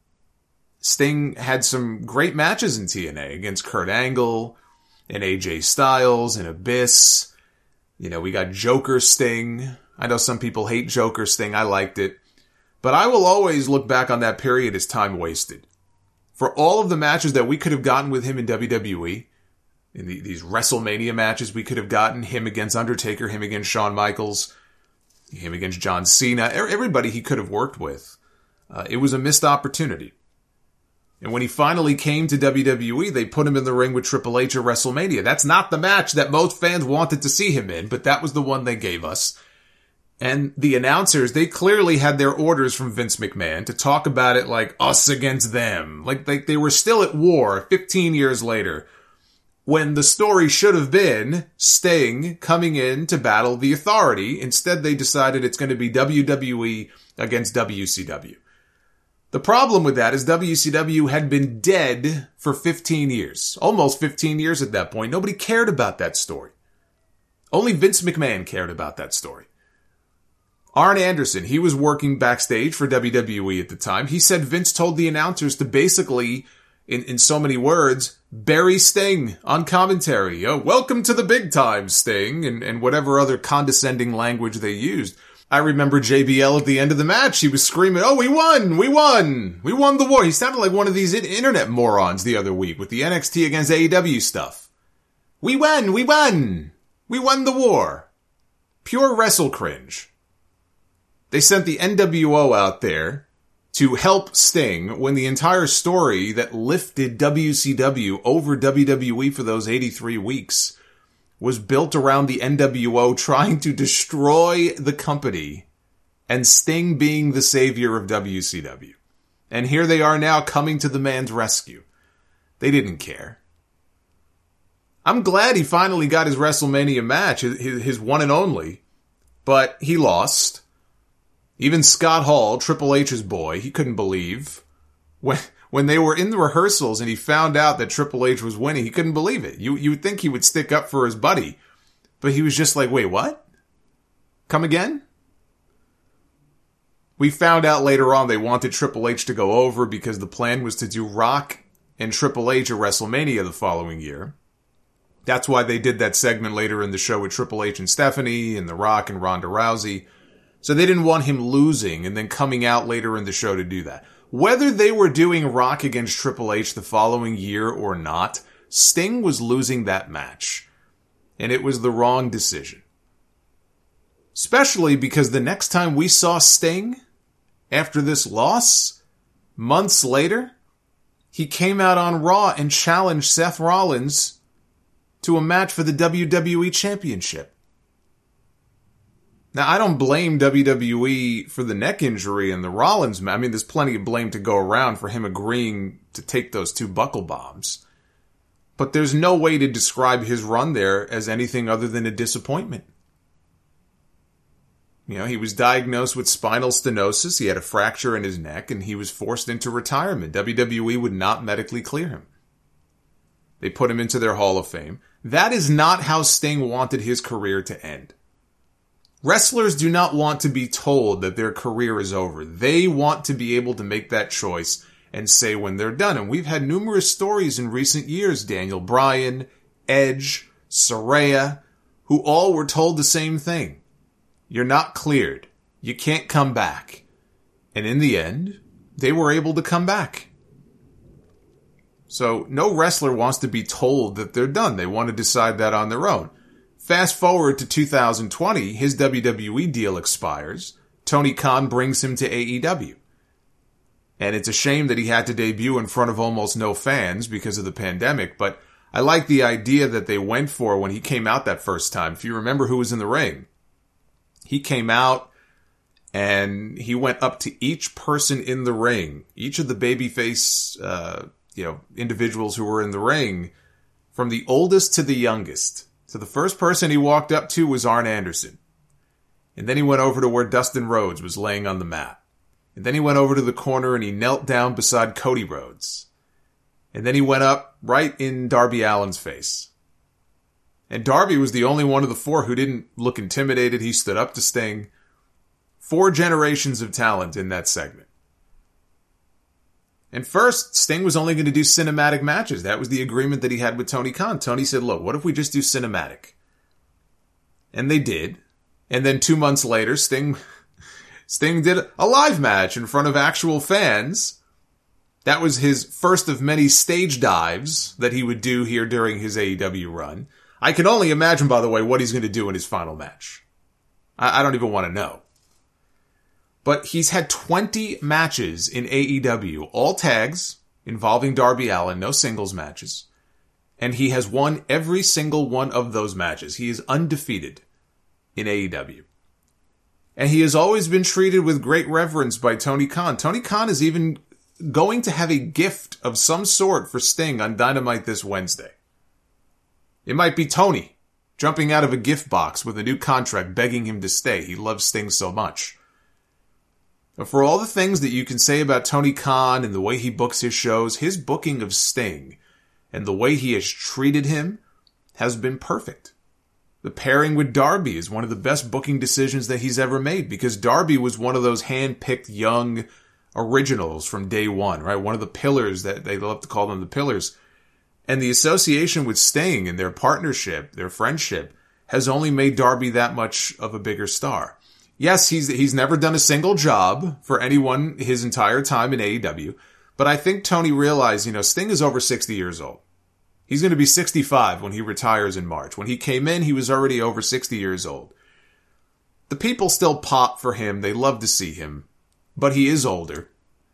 Sting had some great matches in TNA against Kurt Angle, and AJ Styles, and Abyss. You know, we got Joker Sting. I know some people hate Joker Sting. I liked it. But I will always look back on that period as time wasted. For all of the matches that we could have gotten with him in WWE, in these WrestleMania matches we could have gotten, him against Undertaker, him against Shawn Michaels, him against John Cena, everybody he could have worked with. It was a missed opportunity. And when he finally came to WWE, they put him in the ring with Triple H at WrestleMania. That's not the match that most fans wanted to see him in, but that was the one they gave us. And the announcers, they clearly had their orders from Vince McMahon to talk about it like us against them. Like they were still at war 15 years later, when the story should have been Sting coming in to battle the Authority. Instead, they decided it's going to be WWE against WCW. The problem with that is WCW had been dead for 15 years. Almost 15 years at that point. Nobody cared about that story. Only Vince McMahon cared about that story. Arn Anderson, he was working backstage for WWE at the time. He said Vince told the announcers to basically, in so many words, bury Sting on commentary. Oh, welcome to the big time, Sting, and whatever other condescending language they used. I remember JBL at the end of the match, he was screaming, oh, we won the war. He sounded like one of these internet morons the other week with the NXT against AEW stuff. We won the war. Pure wrestle cringe. They sent the NWO out there to help Sting when the entire story that lifted WCW over WWE for those 83 weeks was built around the NWO trying to destroy the company and Sting being the savior of WCW. And here they are now coming to the man's rescue. They didn't care. I'm glad he finally got his WrestleMania match, his one and only, but he lost. Even Scott Hall, Triple H's boy, he couldn't believe. When they were in the rehearsals and he found out that Triple H was winning, he couldn't believe it. You would think he would stick up for his buddy. But he was just like, wait, what? Come again? We found out later on they wanted Triple H to go over because the plan was to do Rock and Triple H at WrestleMania the following year. That's why they did that segment later in the show with Triple H and Stephanie and The Rock and Ronda Rousey. So they didn't want him losing and then coming out later in the show to do that. Whether they were doing Rock against Triple H the following year or not, Sting was losing that match. And it was the wrong decision. Especially because the next time we saw Sting, after this loss, months later, he came out on Raw and challenged Seth Rollins to a match for the WWE Championship. Now, I don't blame WWE for the neck injury and the Rollins match. I mean, there's plenty of blame to go around for him agreeing to take those 2 buckle bombs. But there's no way to describe his run there as anything other than a disappointment. You know, he was diagnosed with spinal stenosis, he had a fracture in his neck, and he was forced into retirement. WWE would not medically clear him. They put him into their Hall of Fame. That is not how Sting wanted his career to end. Wrestlers do not want to be told that their career is over. They want to be able to make that choice and say when they're done. And we've had numerous stories in recent years, Daniel Bryan, Edge, Saraya, who all were told the same thing. You're not cleared. You can't come back. And in the end, they were able to come back. So no wrestler wants to be told that they're done. They want to decide that on their own. Fast forward to 2020, his WWE deal expires. Tony Khan brings him to AEW. And it's a shame that he had to debut in front of almost no fans because of the pandemic, but I like the idea that they went for when he came out that first time. If you remember who was in the ring, he came out and he went up to each person in the ring, each of the babyface, individuals who were in the ring, from the oldest to the youngest. So the first person he walked up to was Arn Anderson. And then he went over to where Dustin Rhodes was laying on the mat. And then he went over to the corner and he knelt down beside Cody Rhodes. And then he went up right in Darby Allin's face. And Darby was the only one of the 4 who didn't look intimidated. He stood up to Sting. 4 generations of talent in that segment. And first, Sting was only going to do cinematic matches. That was the agreement that he had with Tony Khan. Tony said, look, what if we just do cinematic? And they did. And then 2 months later, Sting did a live match in front of actual fans. That was his first of many stage dives that he would do here during his AEW run. I can only imagine, by the way, what he's going to do in his final match. I don't even want to know. But he's had 20 matches in AEW, all tags involving Darby Allin, no singles matches. And he has won every single one of those matches. He is undefeated in AEW. And he has always been treated with great reverence by Tony Khan. Tony Khan is even going to have a gift of some sort for Sting on Dynamite this Wednesday. It might be Tony jumping out of a gift box with a new contract begging him to stay. He loves Sting so much. But for all the things that you can say about Tony Khan and the way he books his shows, his booking of Sting and the way he has treated him has been perfect. The pairing with Darby is one of the best booking decisions that he's ever made because Darby was one of those hand-picked young originals from day one, right? One of the pillars that they love to call them the pillars. And the association with Sting and their partnership, their friendship, has only made Darby that much of a bigger star. Yes, he's never done a single job for anyone his entire time in AEW, but I think Tony realized, Sting is over 60 years old. He's going to be 65 when he retires in March. When he came in, he was already over 60 years old. The people still pop for him. They love to see him, but he is older.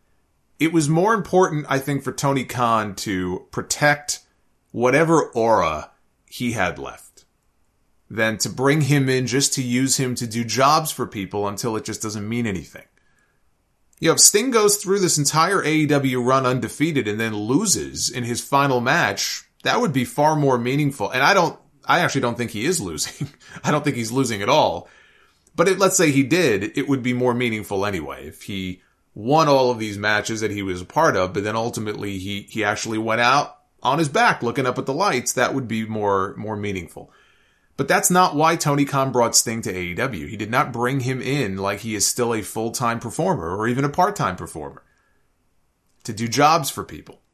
It was more important, I think, for Tony Khan to protect whatever aura he had left than to bring him in just to use him to do jobs for people until it just doesn't mean anything. If Sting goes through this entire AEW run undefeated and then loses in his final match, that would be far more meaningful. And I actually don't think he is losing. I don't think he's losing at all. But let's say he did, it would be more meaningful anyway. If he won all of these matches that he was a part of, but then ultimately he actually went out on his back looking up at the lights, that would be more meaningful. But that's not why Tony Khan brought Sting to AEW. He did not bring him in like he is still a full-time performer or even a part-time performer to do jobs for people.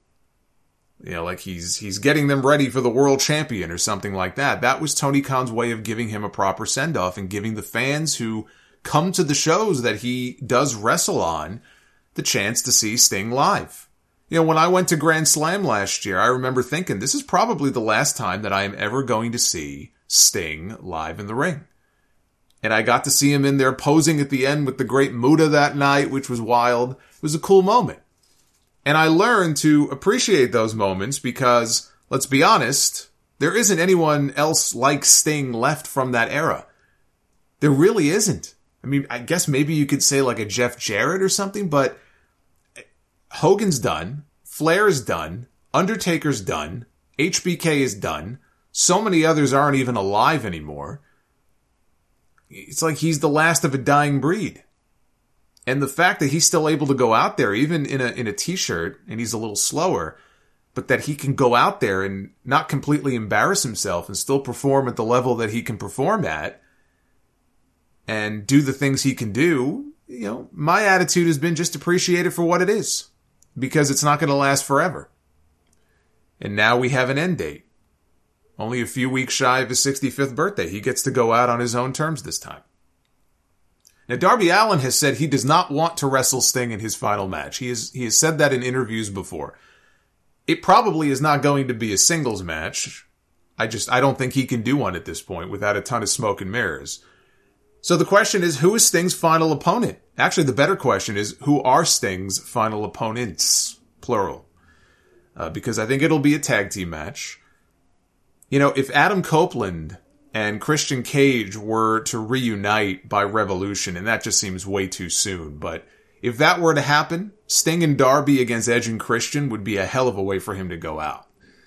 Like he's getting them ready for the world champion or something like that. That was Tony Khan's way of giving him a proper send-off and giving the fans who come to the shows that he does wrestle on the chance to see Sting live. When I went to Grand Slam last year, I remember thinking, this is probably the last time that I am ever going to see Sting live in the ring. And I got to see him in there posing at the end with the Great Muta that night, which was wild. It was a cool moment. And I learned to appreciate those moments because, let's be honest, there isn't anyone else like Sting left from that era. There really isn't. I mean, I guess maybe you could say like a Jeff Jarrett or something, but Hogan's done. Flair's done. Undertaker's done. HBK is done. So many others aren't even alive anymore. It's like he's the last of a dying breed. And the fact that he's still able to go out there, even in a t-shirt, and he's a little slower, but that he can go out there and not completely embarrass himself and still perform at the level that he can perform at and do the things he can do, you know, my attitude has been just appreciate it for what it is, because it's not going to last forever. And now we have an end date. Only a few weeks shy of his 65th birthday. He gets to go out on his own terms this time. Now, Darby Allin has said he does not want to wrestle Sting in his final match. He has said that in interviews before. It probably is not going to be a singles match. I don't think he can do one at this point without a ton of smoke and mirrors. So the question is, who is Sting's final opponent? Actually, the better question is, who are Sting's final opponents? Plural. Because I think it'll be a tag team match. You know, if Adam Copeland and Christian Cage were to reunite by Revolution, and that just seems way too soon, but if that were to happen, Sting and Darby against Edge and Christian would be a hell of a way for him to go out.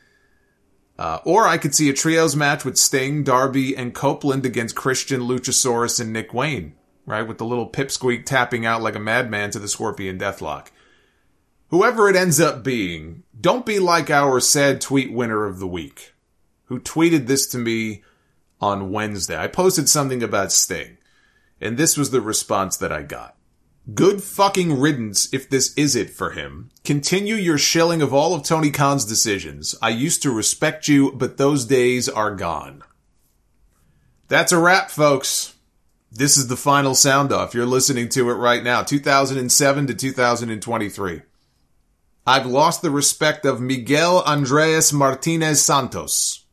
Or I could see a trios match with Sting, Darby, and Copeland against Christian, Luchasaurus, and Nick Wayne, right? With the little pipsqueak tapping out like a madman to the Scorpion Deathlock. Whoever it ends up being, don't be like our sad tweet winner of the week, who tweeted this to me on Wednesday. I posted something about Sting, and this was the response that I got. Good fucking riddance if this is it for him. Continue your shilling of all of Tony Khan's decisions. I used to respect you, but those days are gone. That's a wrap, folks. This is the final sound off. You're listening to it right now, 2007 to 2023. I've lost the respect of Miguel Andres Martinez Santos.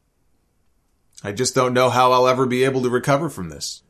I just don't know how I'll ever be able to recover from this.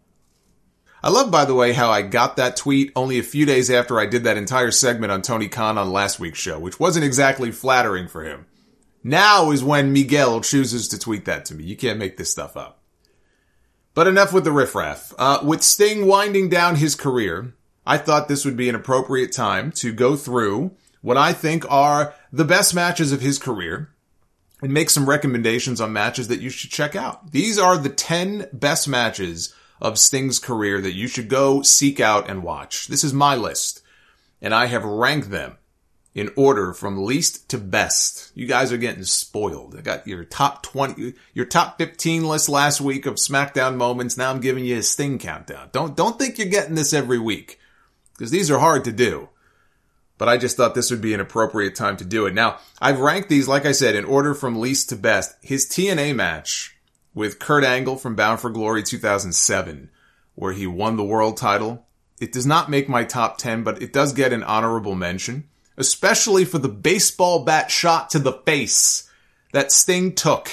I love, by the way, how I got that tweet only a few days after I did that entire segment on Tony Khan on last week's show, which wasn't exactly flattering for him. Now is when Miguel chooses to tweet that to me. You can't make this stuff up. But enough with the riffraff. With Sting winding down his career, I thought this would be an appropriate time to go through what I think are the best matches of his career and make some recommendations on matches that you should check out. These are the 10 best matches of Sting's career that you should go seek out and watch. This is my list, and I have ranked them in order from least to best. You guys are getting spoiled. I got your top 20, your top 15 list last week of SmackDown moments. Now I'm giving you a Sting countdown. Don't think you're getting this every week, because these are hard to do. But I just thought this would be an appropriate time to do it. Now, I've ranked these, like I said, in order from least to best. His TNA match with Kurt Angle from Bound for Glory 2007, where he won the world title. It does not make my top 10, but it does get an honorable mention, especially for the baseball bat shot to the face that Sting took.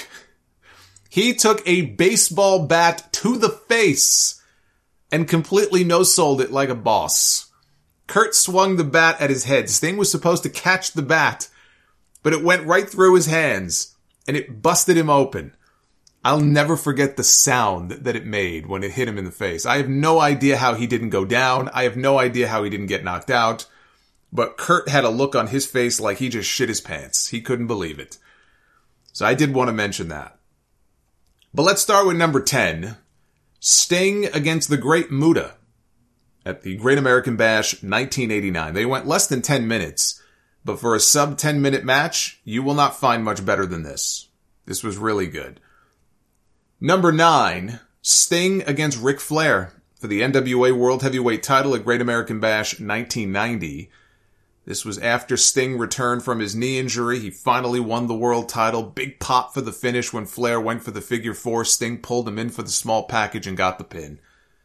He took a baseball bat to the face and completely no-sold it like a boss. Kurt swung the bat at his head. Sting was supposed to catch the bat, but it went right through his hands, and it busted him open. I'll never forget the sound that it made when it hit him in the face. I have no idea how he didn't go down. I have no idea how he didn't get knocked out. But Kurt had a look on his face like he just shit his pants. He couldn't believe it. So I did want to mention that. But let's start with number 10. Sting against the Great Muta at the Great American Bash 1989. They went less than 10 minutes, but for a sub 10 minute match, you will not find much better than this. This was really good. Number 9, Sting against Ric Flair for the NWA World Heavyweight title at Great American Bash 1990. This was after Sting returned from his knee injury. He finally won the world title. Big pop for the finish when Flair went for the figure 4. Sting pulled him in for the small package and got the pin.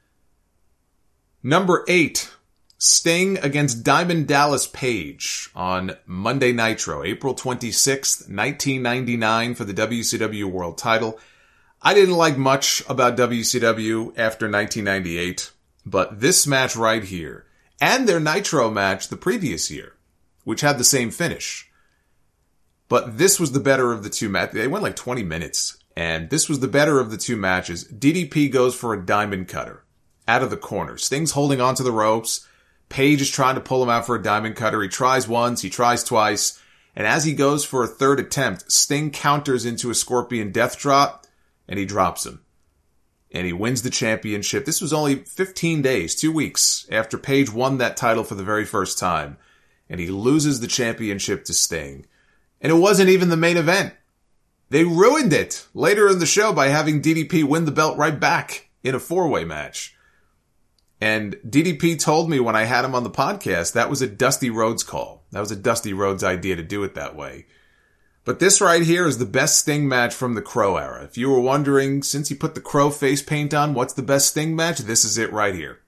Number 8, Sting against Diamond Dallas Page on Monday Nitro, April 26th, 1999 for the WCW World title. I didn't like much about WCW after 1998, but this match right here, and their Nitro match the previous year, which had the same finish. But this was the better of the two matches. They went like 20 minutes, and this was the better of the two matches. DDP goes for a diamond cutter out of the corner. Sting's holding onto the ropes. Page is trying to pull him out for a diamond cutter. He tries once, he tries twice, and as he goes for a third attempt, Sting counters into a Scorpion Death Drop, and he drops him. And he wins the championship. This was only 15 days, 2 weeks, after Page won that title for the very first time. And he loses the championship to Sting. And it wasn't even the main event. They ruined it later in the show by having DDP win the belt right back in a 4-way match. And DDP told me when I had him on the podcast, that was a Dusty Rhodes call. That was a Dusty Rhodes idea to do it that way. But this right here is the best Sting match from the Crow era. If you were wondering, since he put the Crow face paint on, what's the best Sting match? This is it right here.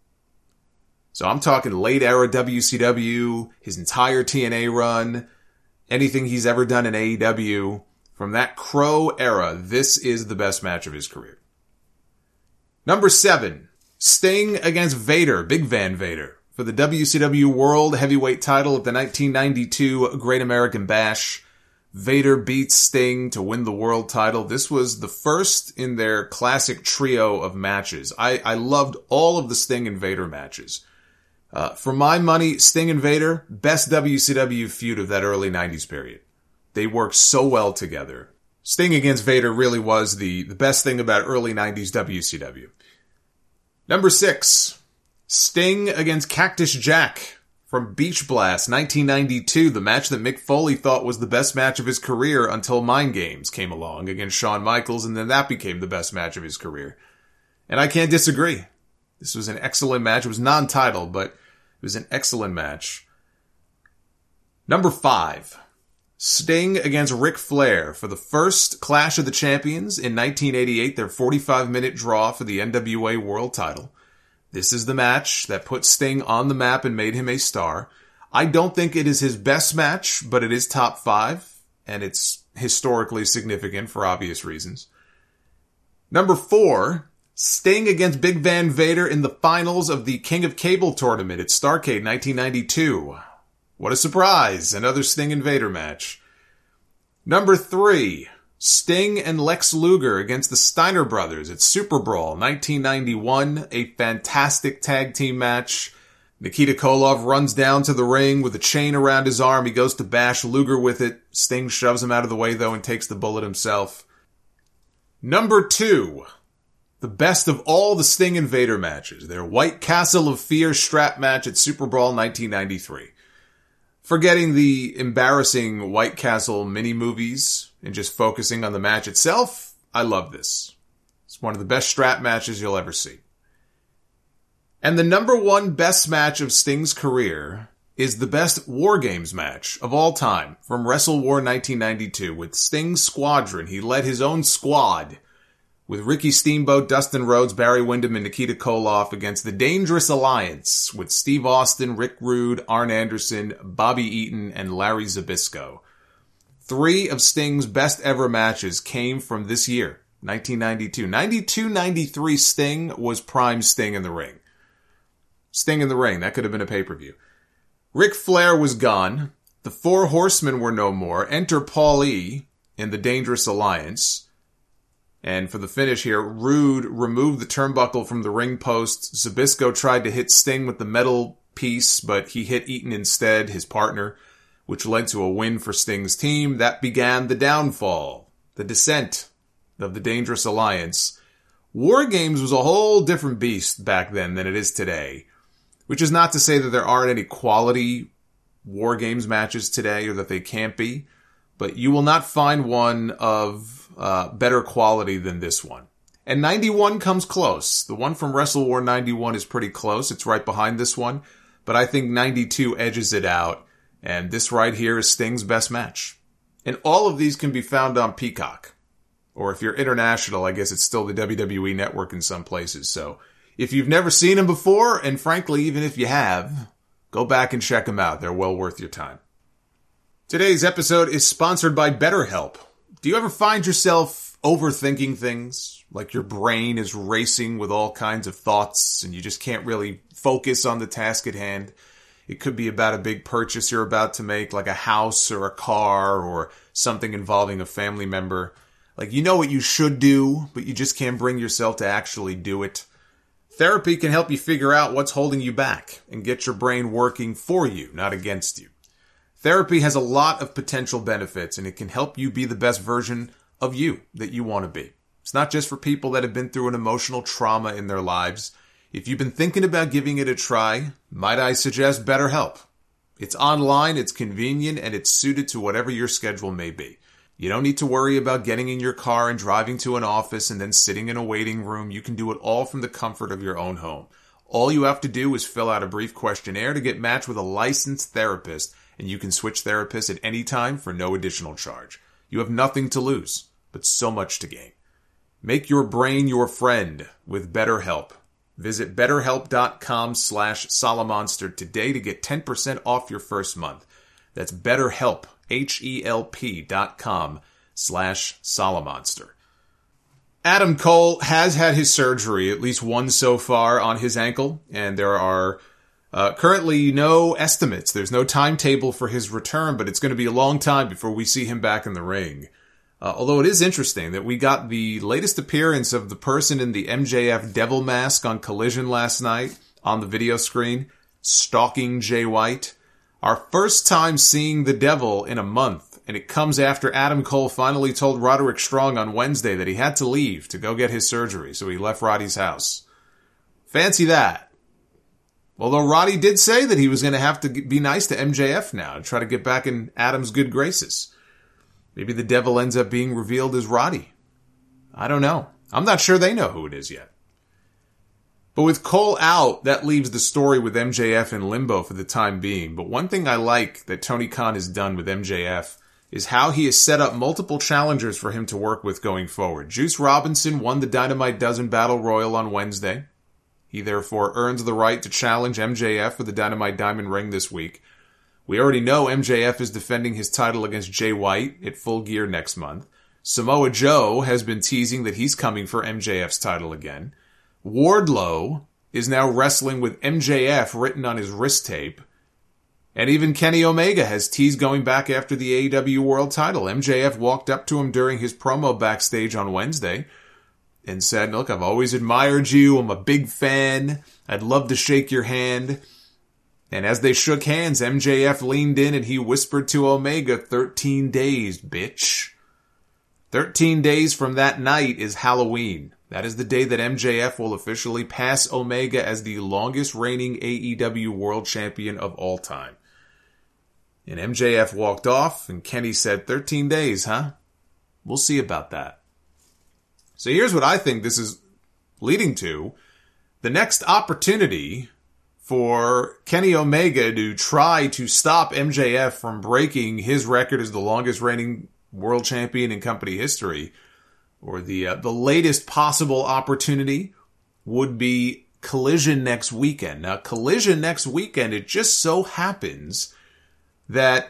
So I'm talking late era WCW, his entire TNA run, anything he's ever done in AEW. From that Crow era, this is the best match of his career. Number 7, Sting against Vader, Big Van Vader, for the WCW World Heavyweight title at the 1992 Great American Bash. Vader beats Sting to win the world title. This was the first in their classic trio of matches. I loved all of the Sting and Vader matches. For my money, Sting and Vader, best WCW feud of that early 90s period. They worked so well together. Sting against Vader really was the best thing about early 90s WCW. Number 6, Sting against Cactus Jack from Beach Blast 1992, the match that Mick Foley thought was the best match of his career until Mind Games came along against Shawn Michaels, and then that became the best match of his career. And I can't disagree. This was an excellent match. It was non-title, but it was an excellent match. Number 5, Sting against Ric Flair for the first Clash of the Champions in 1988, their 45-minute draw for the NWA World title. This is the match that put Sting on the map and made him a star. I don't think it is his best match, but it is top 5, and it's historically significant for obvious reasons. Number 4, Sting against Big Van Vader in the finals of the King of Cable tournament at Starrcade 1992. What a surprise! Another Sting and Vader match. Number 3, Sting and Lex Luger against the Steiner Brothers at Super Brawl 1991. A fantastic tag team match. Nikita Koloff runs down to the ring with a chain around his arm. He goes to bash Luger with it. Sting shoves him out of the way, though, and takes the bullet himself. Number 2, the best of all the Sting and Vader matches. Their White Castle of Fear strap match at Super Brawl 1993. Forgetting the embarrassing White Castle mini-movies and just focusing on the match itself, I love this. It's one of the best strap matches you'll ever see. And the number 1 best match of Sting's career is the best War Games match of all time from Wrestle War 1992 with Sting's Squadron. He led his own squad with Ricky Steamboat, Dustin Rhodes, Barry Windham, and Nikita Koloff against the Dangerous Alliance with Steve Austin, Rick Rude, Arn Anderson, Bobby Eaton, and Larry Zbyszko. 3 of Sting's best ever matches came from this year, 1992. 92-93 Sting was prime Sting in the ring. Sting in the ring, that could have been a pay-per-view. Ric Flair was gone. The 4 Horsemen were no more. Enter Paul E. in the Dangerous Alliance. And for the finish here, Rude removed the turnbuckle from the ring post. Zbyszko tried to hit Sting with the metal piece, but he hit Eaton instead, his partner, which led to a win for Sting's team. That began the downfall, the descent of the Dangerous Alliance. War Games was a whole different beast back then than it is today, which is not to say that there aren't any quality War Games matches today or that they can't be, but you will not find one of better quality than this one. And 91 comes close. The one from Wrestle War 91 is pretty close. It's right behind this one, but I think 92 edges it out. And this right here is Sting's best match. And all of these can be found on Peacock. Or if you're international, I guess it's still the WWE Network in some places. So if you've never seen them before, and frankly, even if you have, go back and check them out. They're well worth your time. Today's episode is sponsored by BetterHelp. Do you ever find yourself overthinking things, like your brain is racing with all kinds of thoughts and you just can't really focus on the task at hand. It could be about a big purchase you're about to make, like a house or a car or something involving a family member. Like, you know what you should do, but you just can't bring yourself to actually do it. Therapy can help you figure out what's holding you back and get your brain working for you, not against you. Therapy has a lot of potential benefits, and it can help you be the best version of you that you want to be. It's not just for people that have been through an emotional trauma in their lives. If you've been thinking about giving it a try, might I suggest BetterHelp? It's online, it's convenient, and it's suited to whatever your schedule may be. You don't need to worry about getting in your car and driving to an office and then sitting in a waiting room. You can do it all from the comfort of your own home. All you have to do is fill out a brief questionnaire to get matched with a licensed therapist, and you can switch therapists at any time for no additional charge. You have nothing to lose, but so much to gain. Make your brain your friend with BetterHelp. Visit BetterHelp.com/Solomonster today to get 10% off your first month. That's BetterHelp, HELP.com/Solomonster. Adam Cole has had his surgery, at least one so far, on his ankle, and there are currently no estimates. There's no timetable for his return, but it's going to be a long time before we see him back in the ring. Although it is interesting that we got the latest appearance of the person in the MJF devil mask on Collision last night on the video screen, stalking Jay White. Our first time seeing the devil in a month, and it comes after Adam Cole finally told Roderick Strong on Wednesday that he had to leave to go get his surgery, so he left Roddy's house. Fancy that. Although Roddy did say that he was going to have to be nice to MJF now and try to get back in Adam's good graces. Maybe the devil ends up being revealed as Roddy. I don't know. I'm not sure they know who it is yet. But with Cole out, that leaves the story with MJF in limbo for the time being. But one thing I like that Tony Khan has done with MJF is how he has set up multiple challengers for him to work with going forward. Juice Robinson won the Dynamite Dozen Battle Royal on Wednesday. He therefore earns the right to challenge MJF for the Dynamite Diamond Ring this week. We already know MJF is defending his title against Jay White at Full Gear next month. Samoa Joe has been teasing that he's coming for MJF's title again. Wardlow is now wrestling with MJF written on his wrist tape. And even Kenny Omega has teased going back after the AEW World title. MJF walked up to him during his promo backstage on Wednesday and said, "Look, I've always admired you. I'm a big fan. I'd love to shake your hand." And as they shook hands, MJF leaned in and he whispered to Omega, 13 days, bitch. 13 days from that night is Halloween. That is the day that MJF will officially pass Omega as the longest reigning AEW World Champion of all time. And MJF walked off and Kenny said, 13 days, huh? We'll see about that. So here's what I think this is leading to. The next opportunity for Kenny Omega to try to stop MJF from breaking his record as the longest reigning world champion in company history, or the latest possible opportunity, would be Collision next weekend. Now, Collision next weekend, it just so happens that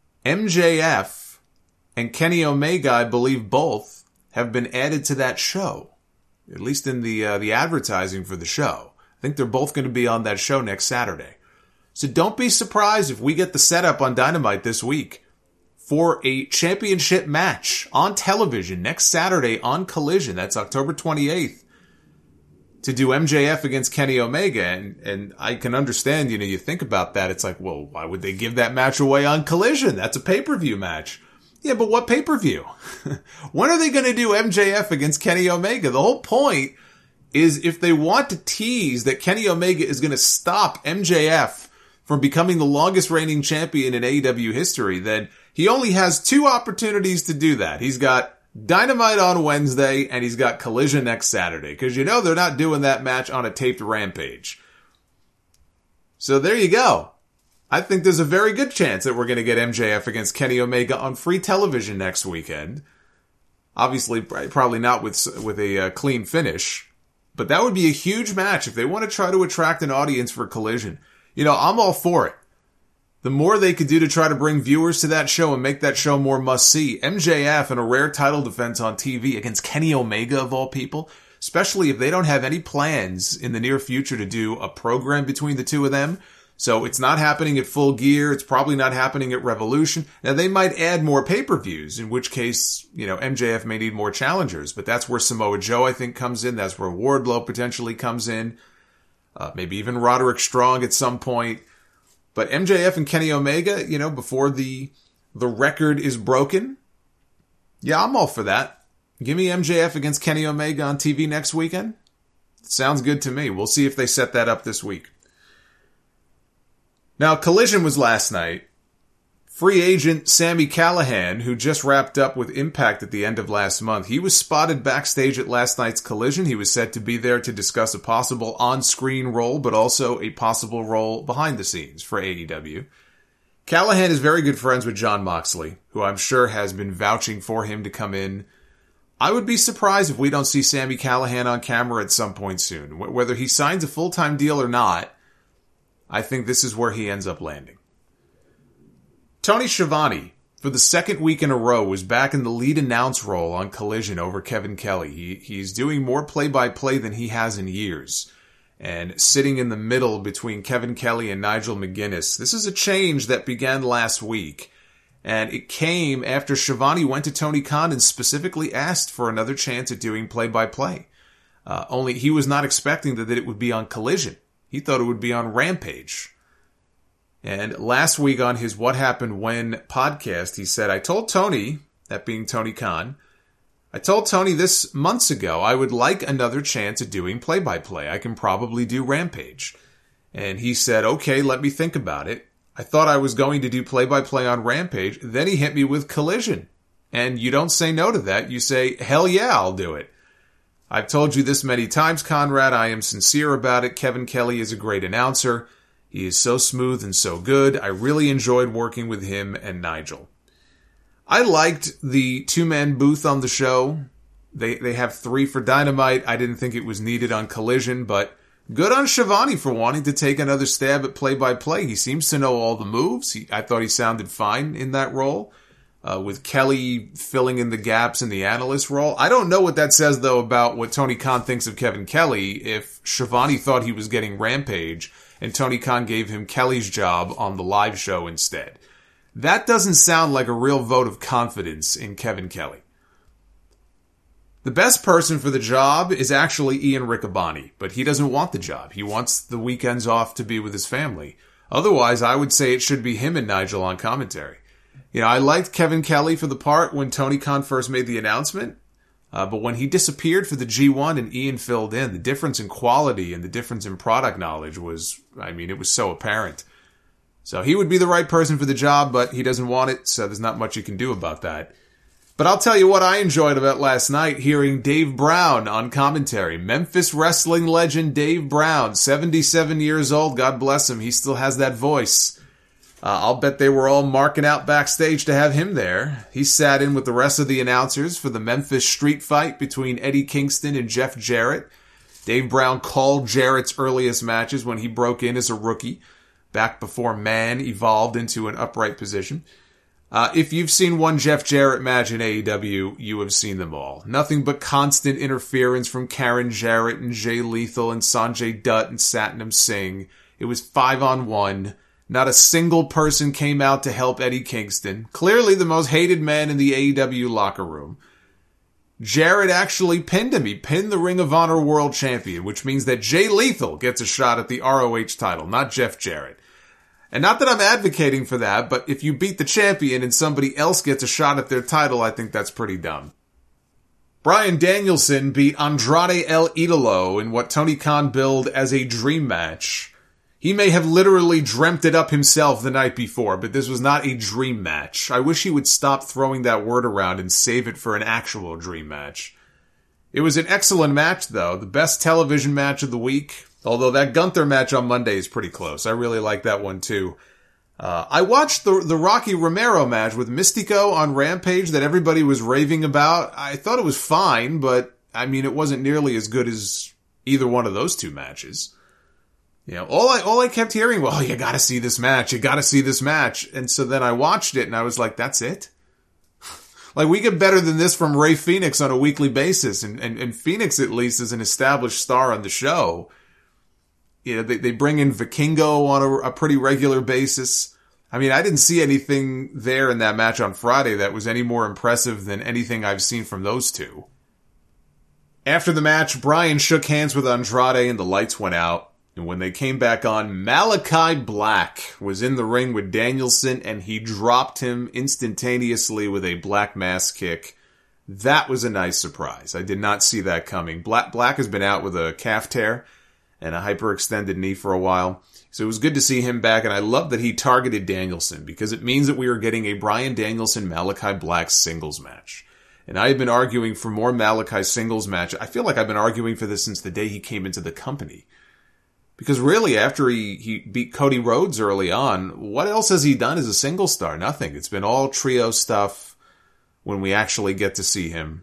MJF and Kenny Omega, I believe both, have been added to that show, at least in the advertising for the show. I think they're both going to be on that show next Saturday. So don't be surprised if we get the setup on Dynamite this week for a championship match on television next Saturday on Collision. That's October 28th. To do MJF against Kenny Omega. And I can understand, you think about that. It's like, well, why would they give that match away on Collision? That's a pay-per-view match. Yeah, but what pay-per-view? When are they going to do MJF against Kenny Omega? The whole point is if they want to tease that Kenny Omega is going to stop MJF from becoming the longest reigning champion in AEW history, then he only has two opportunities to do that. He's got Dynamite on Wednesday, and he's got Collision next Saturday, because they're not doing that match on a taped Rampage. So there you go. I think there's a very good chance that we're going to get MJF against Kenny Omega on free television next weekend. Obviously, probably not with a clean finish. But that would be a huge match if they want to try to attract an audience for Collision. I'm all for it. the more they could do to try to bring viewers to that show and make that show more must-see. MJF in a rare title defense on TV against Kenny Omega, of all people, especially if they don't have any plans in the near future to do a program between the two of them. So it's not happening at Full Gear. It's probably not happening at Revolution. Now, they might add more pay-per-views, in which case, MJF may need more challengers. But that's where Samoa Joe, I think, comes in. That's where Wardlow potentially comes in. Maybe even Roderick Strong at some point. But MJF and Kenny Omega, before the record is broken, yeah, I'm all for that. Give me MJF against Kenny Omega on TV next weekend. Sounds good to me. We'll see if they set that up this week. Now, Collision was last night. Free agent Sami Callihan, who just wrapped up with Impact at the end of last month, he was spotted backstage at last night's Collision. He was said to be there to discuss a possible on-screen role, but also a possible role behind the scenes for AEW. Callihan is very good friends with Jon Moxley, who I'm sure has been vouching for him to come in. I would be surprised if we don't see Sami Callihan on camera at some point soon. Whether he signs a full-time deal or not, I think this is where he ends up landing. Tony Schiavone, for the second week in a row, was back in the lead announce role on Collision over Kevin Kelly. He's doing more play-by-play than he has in years, and sitting in the middle between Kevin Kelly and Nigel McGuinness. This is a change that began last week, and it came after Schiavone went to Tony Khan and specifically asked for another chance at doing play-by-play. Only he was not expecting that it would be on Collision. He thought it would be on Rampage. And last week on his What Happened When podcast, he said, I told Tony, that being Tony Khan, I told Tony this months ago I would like another chance at doing play-by-play. I can probably do Rampage. And he said, okay, let me think about it. I thought I was going to do play-by-play on Rampage. Then he hit me with Collision. And you don't say no to that. You say, hell yeah, I'll do it. I've told you this many times, Conrad. I am sincere about it. Kevin Kelly is a great announcer. He is so smooth and so good. I really enjoyed working with him and Nigel. I liked the two-man booth on the show. They have 3 for Dynamite. I didn't think it was needed on Collision, but good on Schiavone for wanting to take another stab at play-by-play. He seems to know all the moves. I thought he sounded fine in that role. With Kelly filling in the gaps in the analyst role. I don't know what that says, though, about what Tony Khan thinks of Kevin Kelly if Schiavone thought he was getting Rampage and Tony Khan gave him Kelly's job on the live show instead. That doesn't sound like a real vote of confidence in Kevin Kelly. The best person for the job is actually Ian Riccaboni, but he doesn't want the job. He wants the weekends off to be with his family. Otherwise, I would say it should be him and Nigel on commentary. I liked Kevin Kelly for the part when Tony Khan first made the announcement, but when he disappeared for the G1 and Ian filled in, the difference in quality and the difference in product knowledge was, it was so apparent. So he would be the right person for the job, but he doesn't want it, so there's not much you can do about that. But I'll tell you what I enjoyed about last night, hearing Dave Brown on commentary. Memphis wrestling legend Dave Brown, 77 years old, God bless him, he still has that voice. I'll bet they were all marking out backstage to have him there. He sat in with the rest of the announcers for the Memphis street fight between Eddie Kingston and Jeff Jarrett. Dave Brown called Jarrett's earliest matches when he broke in as a rookie, back before man evolved into an upright position. If you've seen one Jeff Jarrett match in AEW, you have seen them all. Nothing but constant interference from Karen Jarrett and Jay Lethal and Sanjay Dutt and Satnam Singh. It was 5-on-1. Not a single person came out to help Eddie Kingston, clearly the most hated man in the AEW locker room. Jarrett actually pinned him. He pinned the Ring of Honor World Champion, which means that Jay Lethal gets a shot at the ROH title, not Jeff Jarrett. And not that I'm advocating for that, but if you beat the champion and somebody else gets a shot at their title, I think that's pretty dumb. Bryan Danielson beat Andrade El Idolo in what Tony Khan billed as a dream match. He may have literally dreamt it up himself the night before, but this was not a dream match. I wish he would stop throwing that word around and save it for an actual dream match. It was an excellent match, though. The best television match of the week. Although that Gunther match on Monday is pretty close. I really like that one, too. I watched the Rocky Romero match with Mystico on Rampage that everybody was raving about. I thought it was fine, but, it wasn't nearly as good as either one of those two matches. You know, all I kept hearing, well, you gotta see this match, you gotta see this match. And so then I watched it and I was like, that's it? Like, we get better than this from Rey Fenix on a weekly basis. And Phoenix, at least, is an established star on the show. You know, they bring in Vikingo on a pretty regular basis. I mean, I didn't see anything there in that match on Friday that was any more impressive than anything I've seen from those two. After the match, Bryan shook hands with Andrade and the lights went out. And when they came back on, Malachi Black was in the ring with Danielson and he dropped him instantaneously with a Black Mass kick. That was a nice surprise. I did not see that coming. Black has been out with a calf tear and a hyperextended knee for a while. So it was good to see him back, and I love that he targeted Danielson because it means that we are getting a Bryan Danielson-Malachi Black singles match. And I have been arguing for more Malachi singles match. I feel like I've been arguing for this since the day he came into the company. Because really, after he beat Cody Rhodes early on, what else has he done as a single star? Nothing. It's been all trio stuff when we actually get to see him.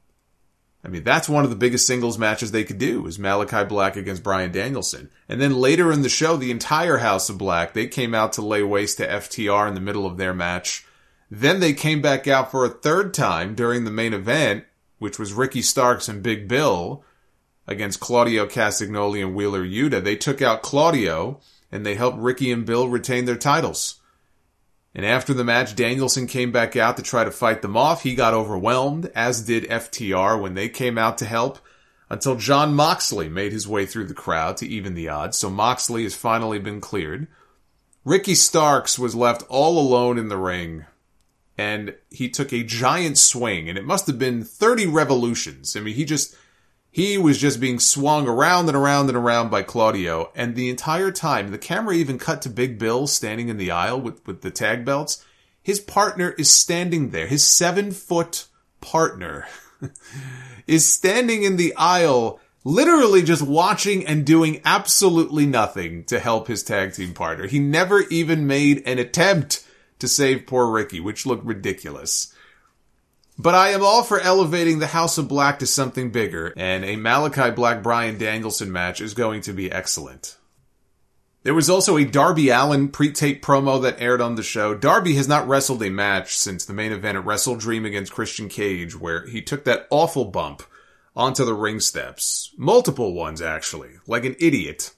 I mean, that's one of the biggest singles matches they could do, is Malachi Black against Bryan Danielson. And then later in the show, the entire House of Black, they came out to lay waste to FTR in the middle of their match. Then they came back out for a third time during the main event, which was Ricky Starks and Big Bill against Claudio Castagnoli and Wheeler Yuta. They took out Claudio, and they helped Ricky and Bill retain their titles. And after the match, Danielson came back out to try to fight them off. He got overwhelmed, as did FTR when they came out to help, until Jon Moxley made his way through the crowd to even the odds. So Moxley has finally been cleared. Ricky Starks was left all alone in the ring, and he took a giant swing, and it must have been 30 revolutions. I mean, he was just being swung around and around and around by Claudio. And the entire time, the camera even cut to Big Bill standing in the aisle with the tag belts. His partner is standing there. His 7-foot partner is standing in the aisle, literally just watching and doing absolutely nothing to help his tag team partner. He never even made an attempt to save poor Ricky, which looked ridiculous. But I am all for elevating the House of Black to something bigger, and a Malachi Black Bryan Danielson match is going to be excellent. There was also a Darby Allin pre-tape promo that aired on the show. Darby has not wrestled a match since the main event at Wrestle Dream against Christian Cage, where he took that awful bump onto the ring steps. Multiple ones, actually. Like an idiot.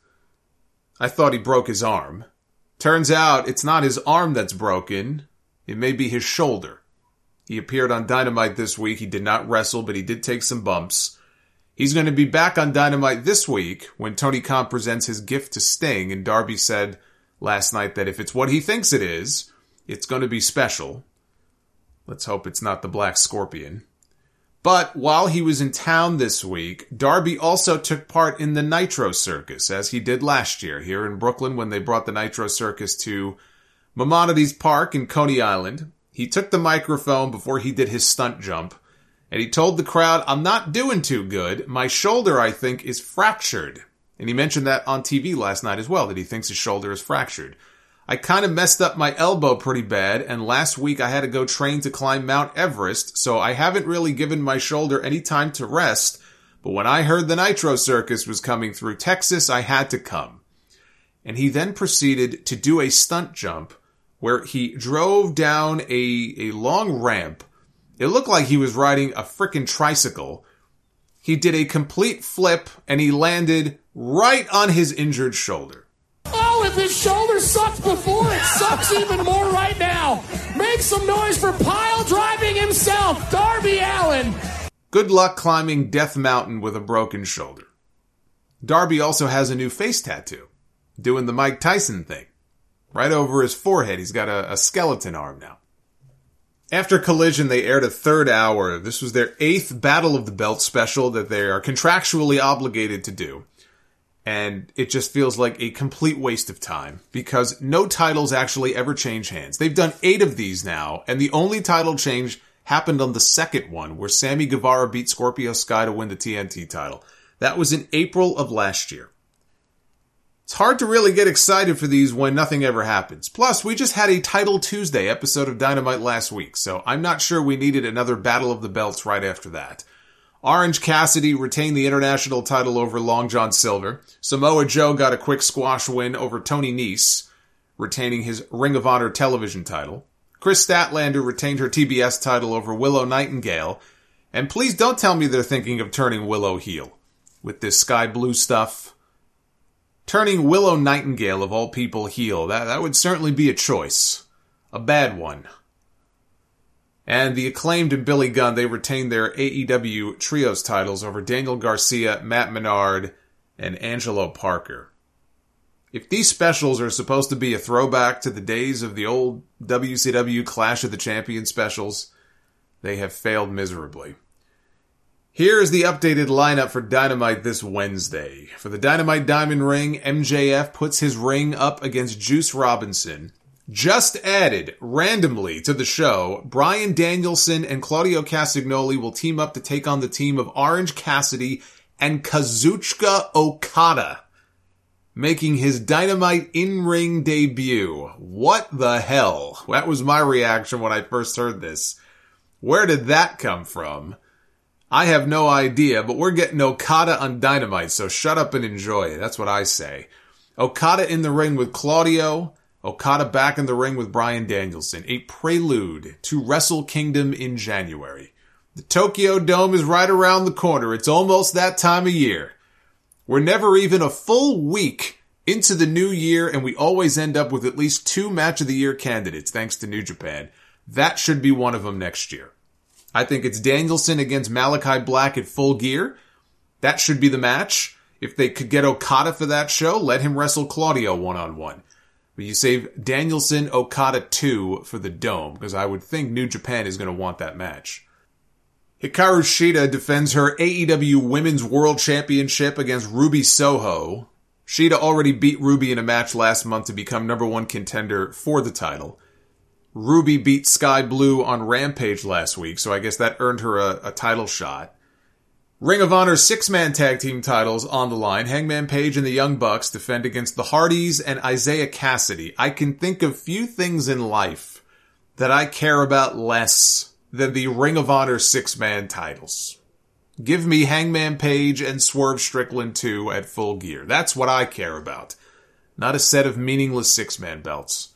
I thought he broke his arm. Turns out it's not his arm that's broken. It may be his shoulder. He appeared on Dynamite this week. He did not wrestle, but he did take some bumps. He's going to be back on Dynamite this week when Tony Khan presents his gift to Sting, and Darby said last night that if it's what he thinks it is, it's going to be special. Let's hope it's not the Black Scorpion. But while he was in town this week, Darby also took part in the Nitro Circus, as he did last year here in Brooklyn when they brought the Nitro Circus to Maimonides Park in Coney Island. He took the microphone before he did his stunt jump, and he told the crowd, "I'm not doing too good. My shoulder, I think, is fractured." And he mentioned that on TV last night as well, that he thinks his shoulder is fractured. "I kind of messed up my elbow pretty bad, and last week I had to go train to climb Mount Everest, so I haven't really given my shoulder any time to rest, but when I heard the Nitro Circus was coming through Texas, I had to come." And he then proceeded to do a stunt jump where he drove down a long ramp. It looked like he was riding a frickin' tricycle. He did a complete flip, and he landed right on his injured shoulder. Oh, if his shoulder sucked before, it sucks even more right now. Make some noise for pile driving himself, Darby Allin. Good luck climbing Death Mountain with a broken shoulder. Darby also has a new face tattoo, doing the Mike Tyson thing. Right over his forehead, he's got a skeleton arm now. After Collision, they aired a third hour. This was their 8th Battle of the Belt special that they are contractually obligated to do. And it just feels like a complete waste of time, because no titles actually ever change hands. They've done 8 of these now, and the only title change happened on the second one, where Sammy Guevara beat Scorpio Sky to win the TNT title. That was in April of last year. It's hard to really get excited for these when nothing ever happens. Plus, we just had a Title Tuesday episode of Dynamite last week, so I'm not sure we needed another Battle of the Belts right after that. Orange Cassidy retained the international title over Long John Silver. Samoa Joe got a quick squash win over Tony Nese, retaining his Ring of Honor television title. Chris Statlander retained her TBS title over Willow Nightingale. And please don't tell me they're thinking of turning Willow heel with this Sky Blue stuff. Turning Willow Nightingale, of all people, heel, that would certainly be a choice. A bad one. And the Acclaimed and Billy Gunn, they retained their AEW Trios titles over Daniel Garcia, Matt Menard, and Angelo Parker. If these specials are supposed to be a throwback to the days of the old WCW Clash of the Champions specials, they have failed miserably. Here is the updated lineup for Dynamite this Wednesday. For the Dynamite Diamond Ring, MJF puts his ring up against Juice Robinson. Just added, randomly, to the show, Bryan Danielson and Claudio Castagnoli will team up to take on the team of Orange Cassidy and Kazuchika Okada, making his Dynamite in-ring debut. What the hell? That was my reaction when I first heard this. Where did that come from? I have no idea, but we're getting Okada on Dynamite, so shut up and enjoy it. That's what I say. Okada in the ring with Claudio, Okada back in the ring with Bryan Danielson. A prelude to Wrestle Kingdom in January. The Tokyo Dome is right around the corner. It's almost that time of year. We're never even a full week into the new year, and we always end up with at least 2 Match of the Year candidates, thanks to New Japan. That should be one of them next year. I think it's Danielson against Malachi Black at Full Gear. That should be the match. If they could get Okada for that show, let him wrestle Claudio one-on-one. But you save Danielson, Okada 2 for the Dome, because I would think New Japan is going to want that match. Hikaru Shida defends her AEW Women's World Championship against Ruby Soho. Shida already beat Ruby in a match last month to become #1 contender for the title. Ruby beat Sky Blue on Rampage last week, so I guess that earned her a title shot. Ring of Honor 6-man tag team titles on the line. Hangman Page and the Young Bucks defend against the Hardys and Isaiah Cassidy. I can think of few things in life that I care about less than the Ring of Honor 6-man titles. Give me Hangman Page and Swerve Strickland 2 at Full Gear. That's what I care about. Not a set of meaningless 6-man belts.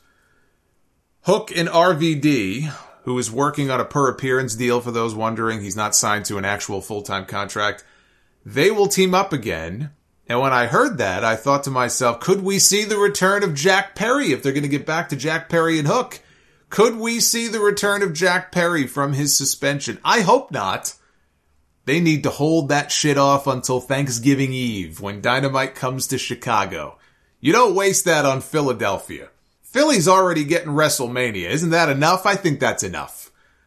Hook and RVD, who is working on a per-appearance deal for those wondering, he's not signed to an actual full-time contract, they will team up again. And when I heard that, I thought to myself, could we see the return of Jack Perry if they're going to get back to Jack Perry and Hook? Could we see the return of Jack Perry from his suspension? I hope not. They need to hold that shit off until Thanksgiving Eve when Dynamite comes to Chicago. You don't waste that on Philadelphia. Philly's already getting WrestleMania. Isn't that enough? I think that's enough.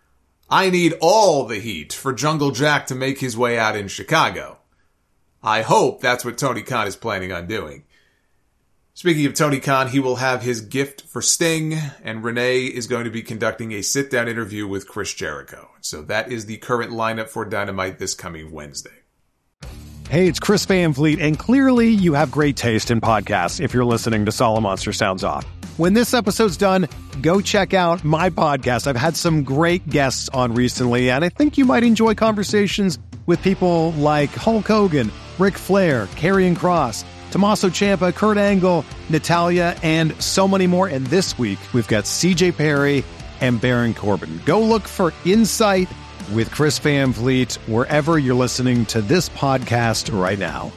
I need all the heat for Jungle Jack to make his way out in Chicago. I hope that's what Tony Khan is planning on doing. Speaking of Tony Khan, he will have his gift for Sting, and Renee is going to be conducting a sit-down interview with Chris Jericho. So that is the current lineup for Dynamite this coming Wednesday. Hey, it's Chris Van Vliet, and clearly you have great taste in podcasts if you're listening to Solomonster Sounds Off. When this episode's done, go check out my podcast. I've had some great guests on recently, and I think you might enjoy conversations with people like Hulk Hogan, Ric Flair, Karrion Kross, Tommaso Ciampa, Kurt Angle, Natalya, and so many more. And this week, we've got CJ Perry and Baron Corbin. Go look for Insight with Chris Van Vliet wherever you're listening to this podcast right now.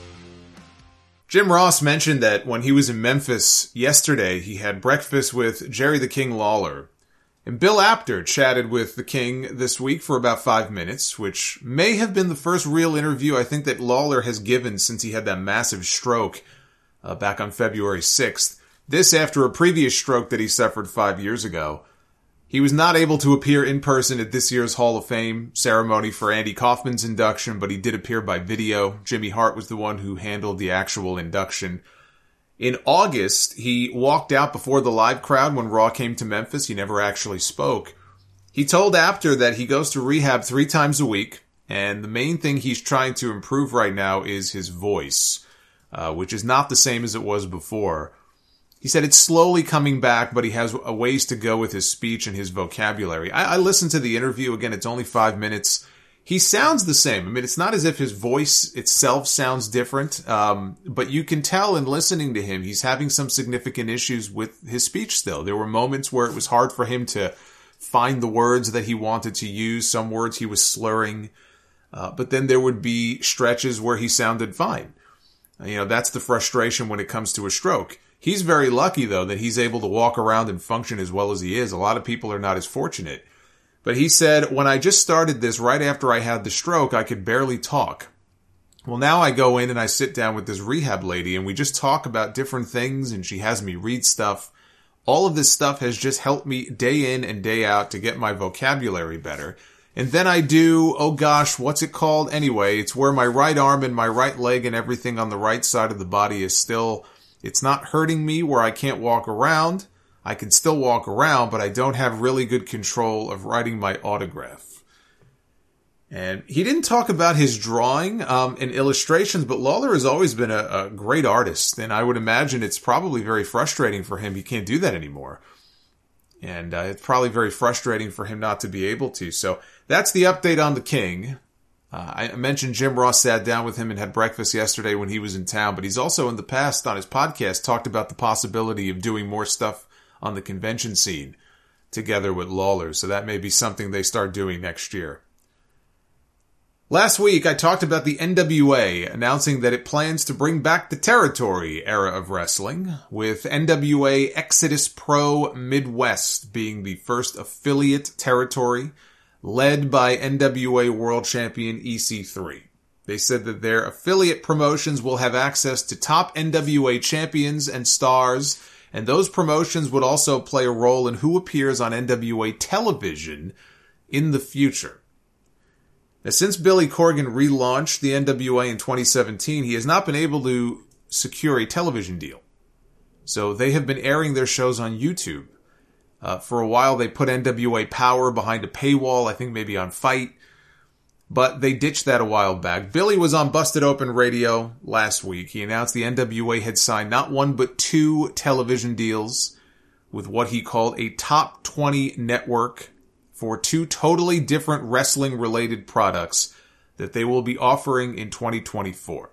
Jim Ross mentioned that when he was in Memphis yesterday, he had breakfast with Jerry the King Lawler. And Bill Apter chatted with the King this week for about 5 minutes, which may have been the first real interview I think that Lawler has given since he had that massive stroke back on February 6th. This after a previous stroke that he suffered 5 years ago. He was not able to appear in person at this year's Hall of Fame ceremony for Andy Kaufman's induction, but he did appear by video. Jimmy Hart was the one who handled the actual induction. In August, he walked out before the live crowd when Raw came to Memphis. He never actually spoke. He told Apter that he goes to rehab 3 times a week, and the main thing he's trying to improve right now is his voice, which is not the same as it was before. He said it's slowly coming back, but he has a ways to go with his speech and his vocabulary. I listened to the interview. Again, it's only 5 minutes. he sounds the same. I mean, it's not as if his voice itself sounds different, but you can tell in listening to him, he's having some significant issues with his speech still. There were moments where it was hard for him to find the words that he wanted to use. Some words he was slurring, but then there would be stretches where he sounded fine. You know, that's the frustration when it comes to a stroke. He's very lucky, though, that he's able to walk around and function as well as he is. A lot of people are not as fortunate. But he said, when I just started this right after I had the stroke, I could barely talk. Well, now I go in and I sit down with this rehab lady and we just talk about different things and she has me read stuff. All of this stuff has just helped me day in and day out to get my vocabulary better. And then I do, oh gosh, what's it called? Anyway, it's where my right arm and my right leg and everything on the right side of the body is still, it's not hurting me where I can't walk around. I can still walk around, but I don't have really good control of writing my autograph. And he didn't talk about his drawing and illustrations, but Lawler has always been a great artist, and I would imagine it's probably very frustrating for him. He can't do that anymore. And it's probably very frustrating for him not to be able to. So that's the update on the King. I mentioned Jim Ross sat down with him and had breakfast yesterday when he was in town, but he's also in the past on his podcast talked about the possibility of doing more stuff on the convention scene together with Lawler. So that may be something they start doing next year. Last week, I talked about the NWA announcing that it plans to bring back the territory era of wrestling, with NWA Exodus Pro Midwest being the first affiliate territory, led by NWA World Champion EC3. They said that their affiliate promotions will have access to top NWA champions and stars, and those promotions would also play a role in who appears on NWA television in the future. Now, since Billy Corgan relaunched the NWA in 2017, he has not been able to secure a television deal. So they have been airing their shows on YouTube. For a while, they put NWA Power behind a paywall, I think maybe on Fight. But they ditched that a while back. Billy was on Busted Open Radio last week. He announced the NWA had signed not one but 2 television deals with what he called a top 20 network for 2 totally different wrestling-related products that they will be offering in 2024.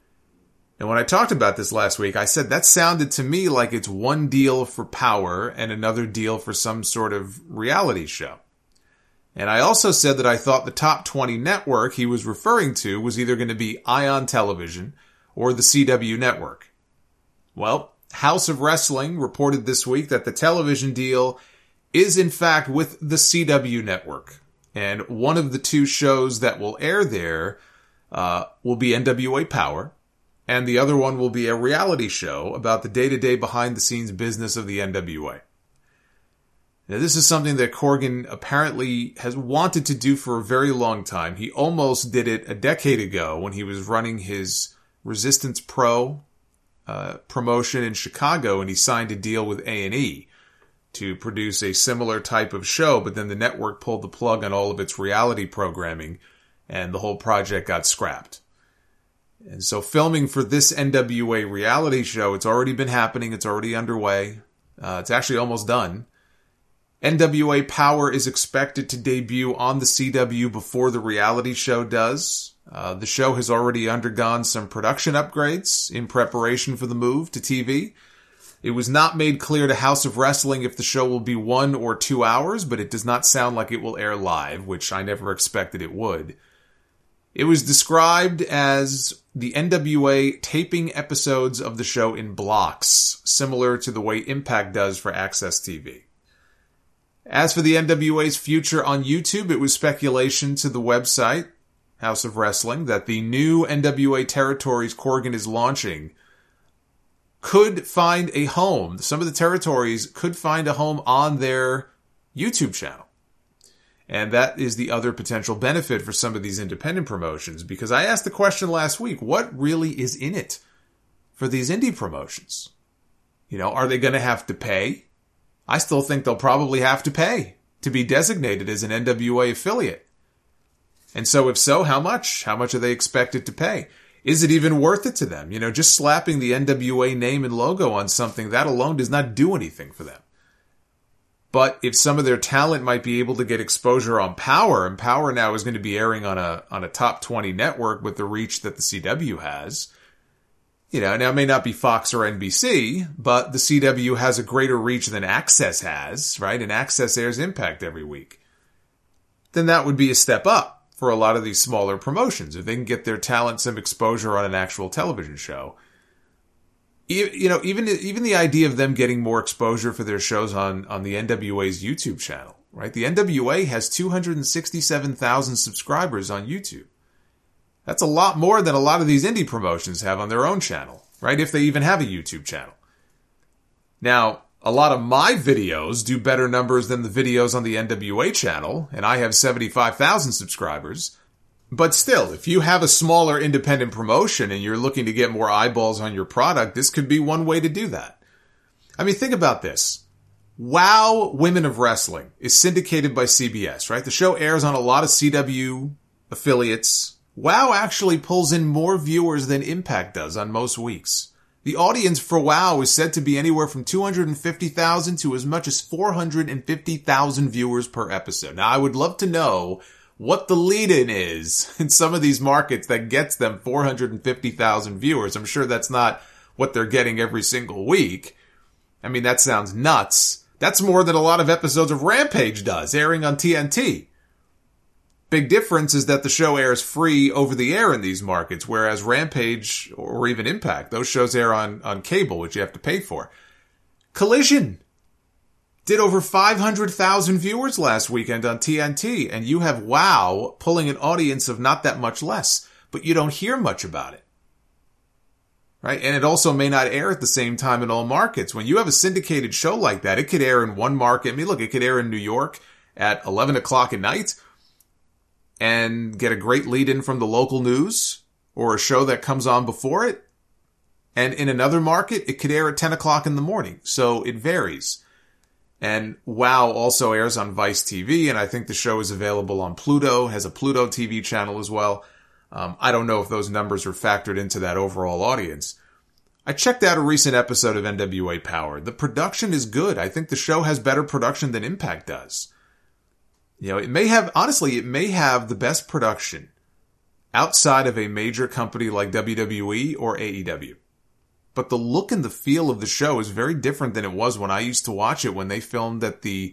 And when I talked about this last week, I said that sounded to me like it's one deal for Power and another deal for some sort of reality show. And I also said that I thought the top 20 network he was referring to was either going to be Ion Television or the CW network. Well, House of Wrestling reported this week that the television deal is in fact with the CW network. And one of the 2 shows that will air there will be NWA Power, and the other one will be a reality show about the day-to-day behind-the-scenes business of the NWA. Now, this is something that Corgan apparently has wanted to do for a very long time. He almost did it a decade ago when he was running his Resistance Pro promotion in Chicago, and he signed a deal with A&E to produce a similar type of show, but then the network pulled the plug on all of its reality programming, and the whole project got scrapped. And so filming for this NWA reality show, it's already been happening, it's already underway, it's actually almost done. NWA Power is expected to debut on the CW before the reality show does. The show has already undergone some production upgrades in preparation for the move to TV. It was not made clear to House of Wrestling if the show will be 1 or 2 hours, but it does not sound like it will air live, which I never expected it would. It was described as the NWA taping episodes of the show in blocks, similar to the way Impact does for Access TV. As for the NWA's future on YouTube, it was speculation to the website, House of Wrestling, that the new NWA territories Corgan is launching could find a home. Some of the territories could find a home on their YouTube channel. And that is the other potential benefit for some of these independent promotions, because I asked the question last week, what really is in it for these indie promotions? You know, are they going to have to pay? I still think they'll probably have to pay to be designated as an NWA affiliate. And so if so, how much? How much are they expected to pay? Is it even worth it to them? You know, just slapping the NWA name and logo on something, that alone does not do anything for them. But if some of their talent might be able to get exposure on Power, and Power now is going to be airing on a top 20 network with the reach that the CW has, now it may not be Fox or NBC, but the CW has a greater reach than Access has, right? And Access airs Impact every week. Then that would be a step up for a lot of these smaller promotions. If they can get their talent some exposure on an actual television show. Even the idea of them getting more exposure for their shows on the NWA's YouTube channel, right? The NWA has 267,000 subscribers on YouTube. That's a lot more than a lot of these indie promotions have on their own channel, right? If they even have a YouTube channel. Now, a lot of my videos do better numbers than the videos on the NWA channel, and I have 75,000 subscribers. But still, if you have a smaller independent promotion and you're looking to get more eyeballs on your product, this could be one way to do that. I mean, think about this. WOW Women of Wrestling is syndicated by CBS, right? The show airs on a lot of CW affiliates. WOW actually pulls in more viewers than Impact does on most weeks. The audience for WOW is said to be anywhere from 250,000 to as much as 450,000 viewers per episode. Now, I would love to know what the lead-in is in some of these markets that gets them 450,000 viewers. I'm sure that's not what they're getting every single week. I mean, that sounds nuts. That's more than a lot of episodes of Rampage does, airing on TNT. Big difference is that the show airs free over the air in these markets, whereas Rampage or even Impact, those shows air on cable, which you have to pay for. Collision did over 500,000 viewers last weekend on TNT, and you have WOW pulling an audience of not that much less, but you don't hear much about it. Right? And it also may not air at the same time in all markets. When you have a syndicated show like that, it could air in one market. I mean, look, it could air in New York at 11 o'clock at night and get a great lead-in from the local news or a show that comes on before it. And in another market, it could air at 10 o'clock in the morning. So it varies. And WOW also airs on Vice TV, and I think the show is available on Pluto, has a Pluto TV channel as well. I don't know if those numbers are factored into that overall audience. I checked out a recent episode of NWA Power. The production is good. I think the show has better production than Impact does. It may have the best production outside of a major company like WWE or AEW. But the look and the feel of the show is very different than it was when I used to watch it when they filmed at it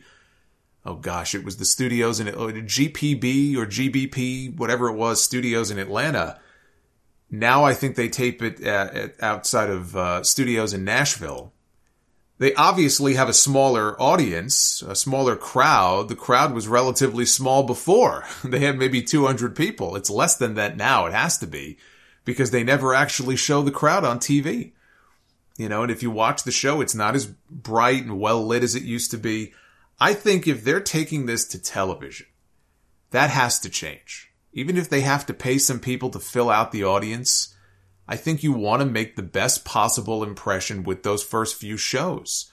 was the studios in GPB or GBP, whatever it was, studios in Atlanta. Now I think they tape it outside of studios in Nashville. They obviously have a smaller audience, a smaller crowd. The crowd was relatively small before. They had maybe 200 people. It's less than that now. It has to be because they never actually show the crowd on TV. And if you watch the show, it's not as bright and well lit as it used to be. I think if they're taking this to television, that has to change. Even if they have to pay some people to fill out the audience, I think you want to make the best possible impression with those first few shows.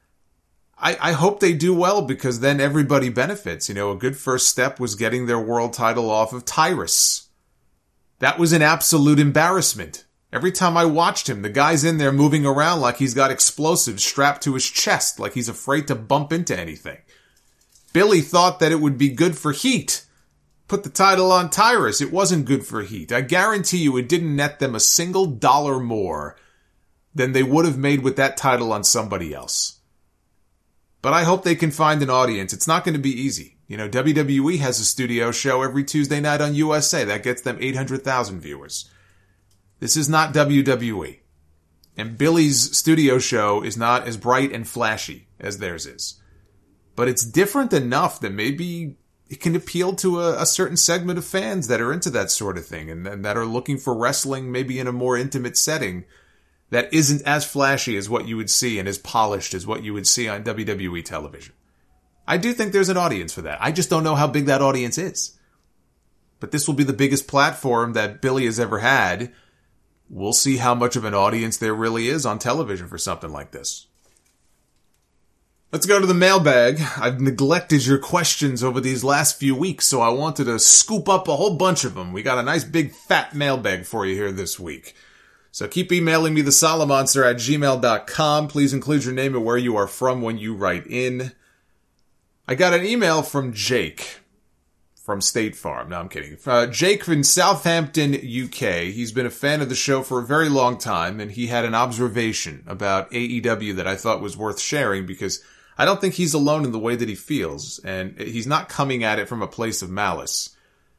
I hope they do well because then everybody benefits. A good first step was getting their world title off of Tyrus. That was an absolute embarrassment. Every time I watched him, the guy's in there moving around like he's got explosives strapped to his chest, like he's afraid to bump into anything. Billy thought that it would be good for heat. Put the title on Tyrus. It wasn't good for heat. I guarantee you it didn't net them a single dollar more than they would have made with that title on somebody else. But I hope they can find an audience. It's not going to be easy. WWE has a studio show every Tuesday night on USA. That gets them 800,000 viewers. This is not WWE. And Billy's studio show is not as bright and flashy as theirs is. But it's different enough that maybe it can appeal to a certain segment of fans that are into that sort of thing and that are looking for wrestling maybe in a more intimate setting that isn't as flashy as what you would see and as polished as what you would see on WWE television. I do think there's an audience for that. I just don't know how big that audience is. But this will be the biggest platform that Billy has ever had. We'll see how much of an audience there really is on television for something like this. Let's go to the mailbag. I've neglected your questions over these last few weeks, so I wanted to scoop up a whole bunch of them. We got a nice big fat mailbag for you here this week. So keep emailing me, thesolomonster@gmail.com. Please include your name and where you are from when you write in. I got an email from Jake from State Farm. No, I'm kidding. Jake in Southampton, UK. He's been a fan of the show for a very long time, and he had an observation about AEW that I thought was worth sharing because I don't think he's alone in the way that he feels, and he's not coming at it from a place of malice.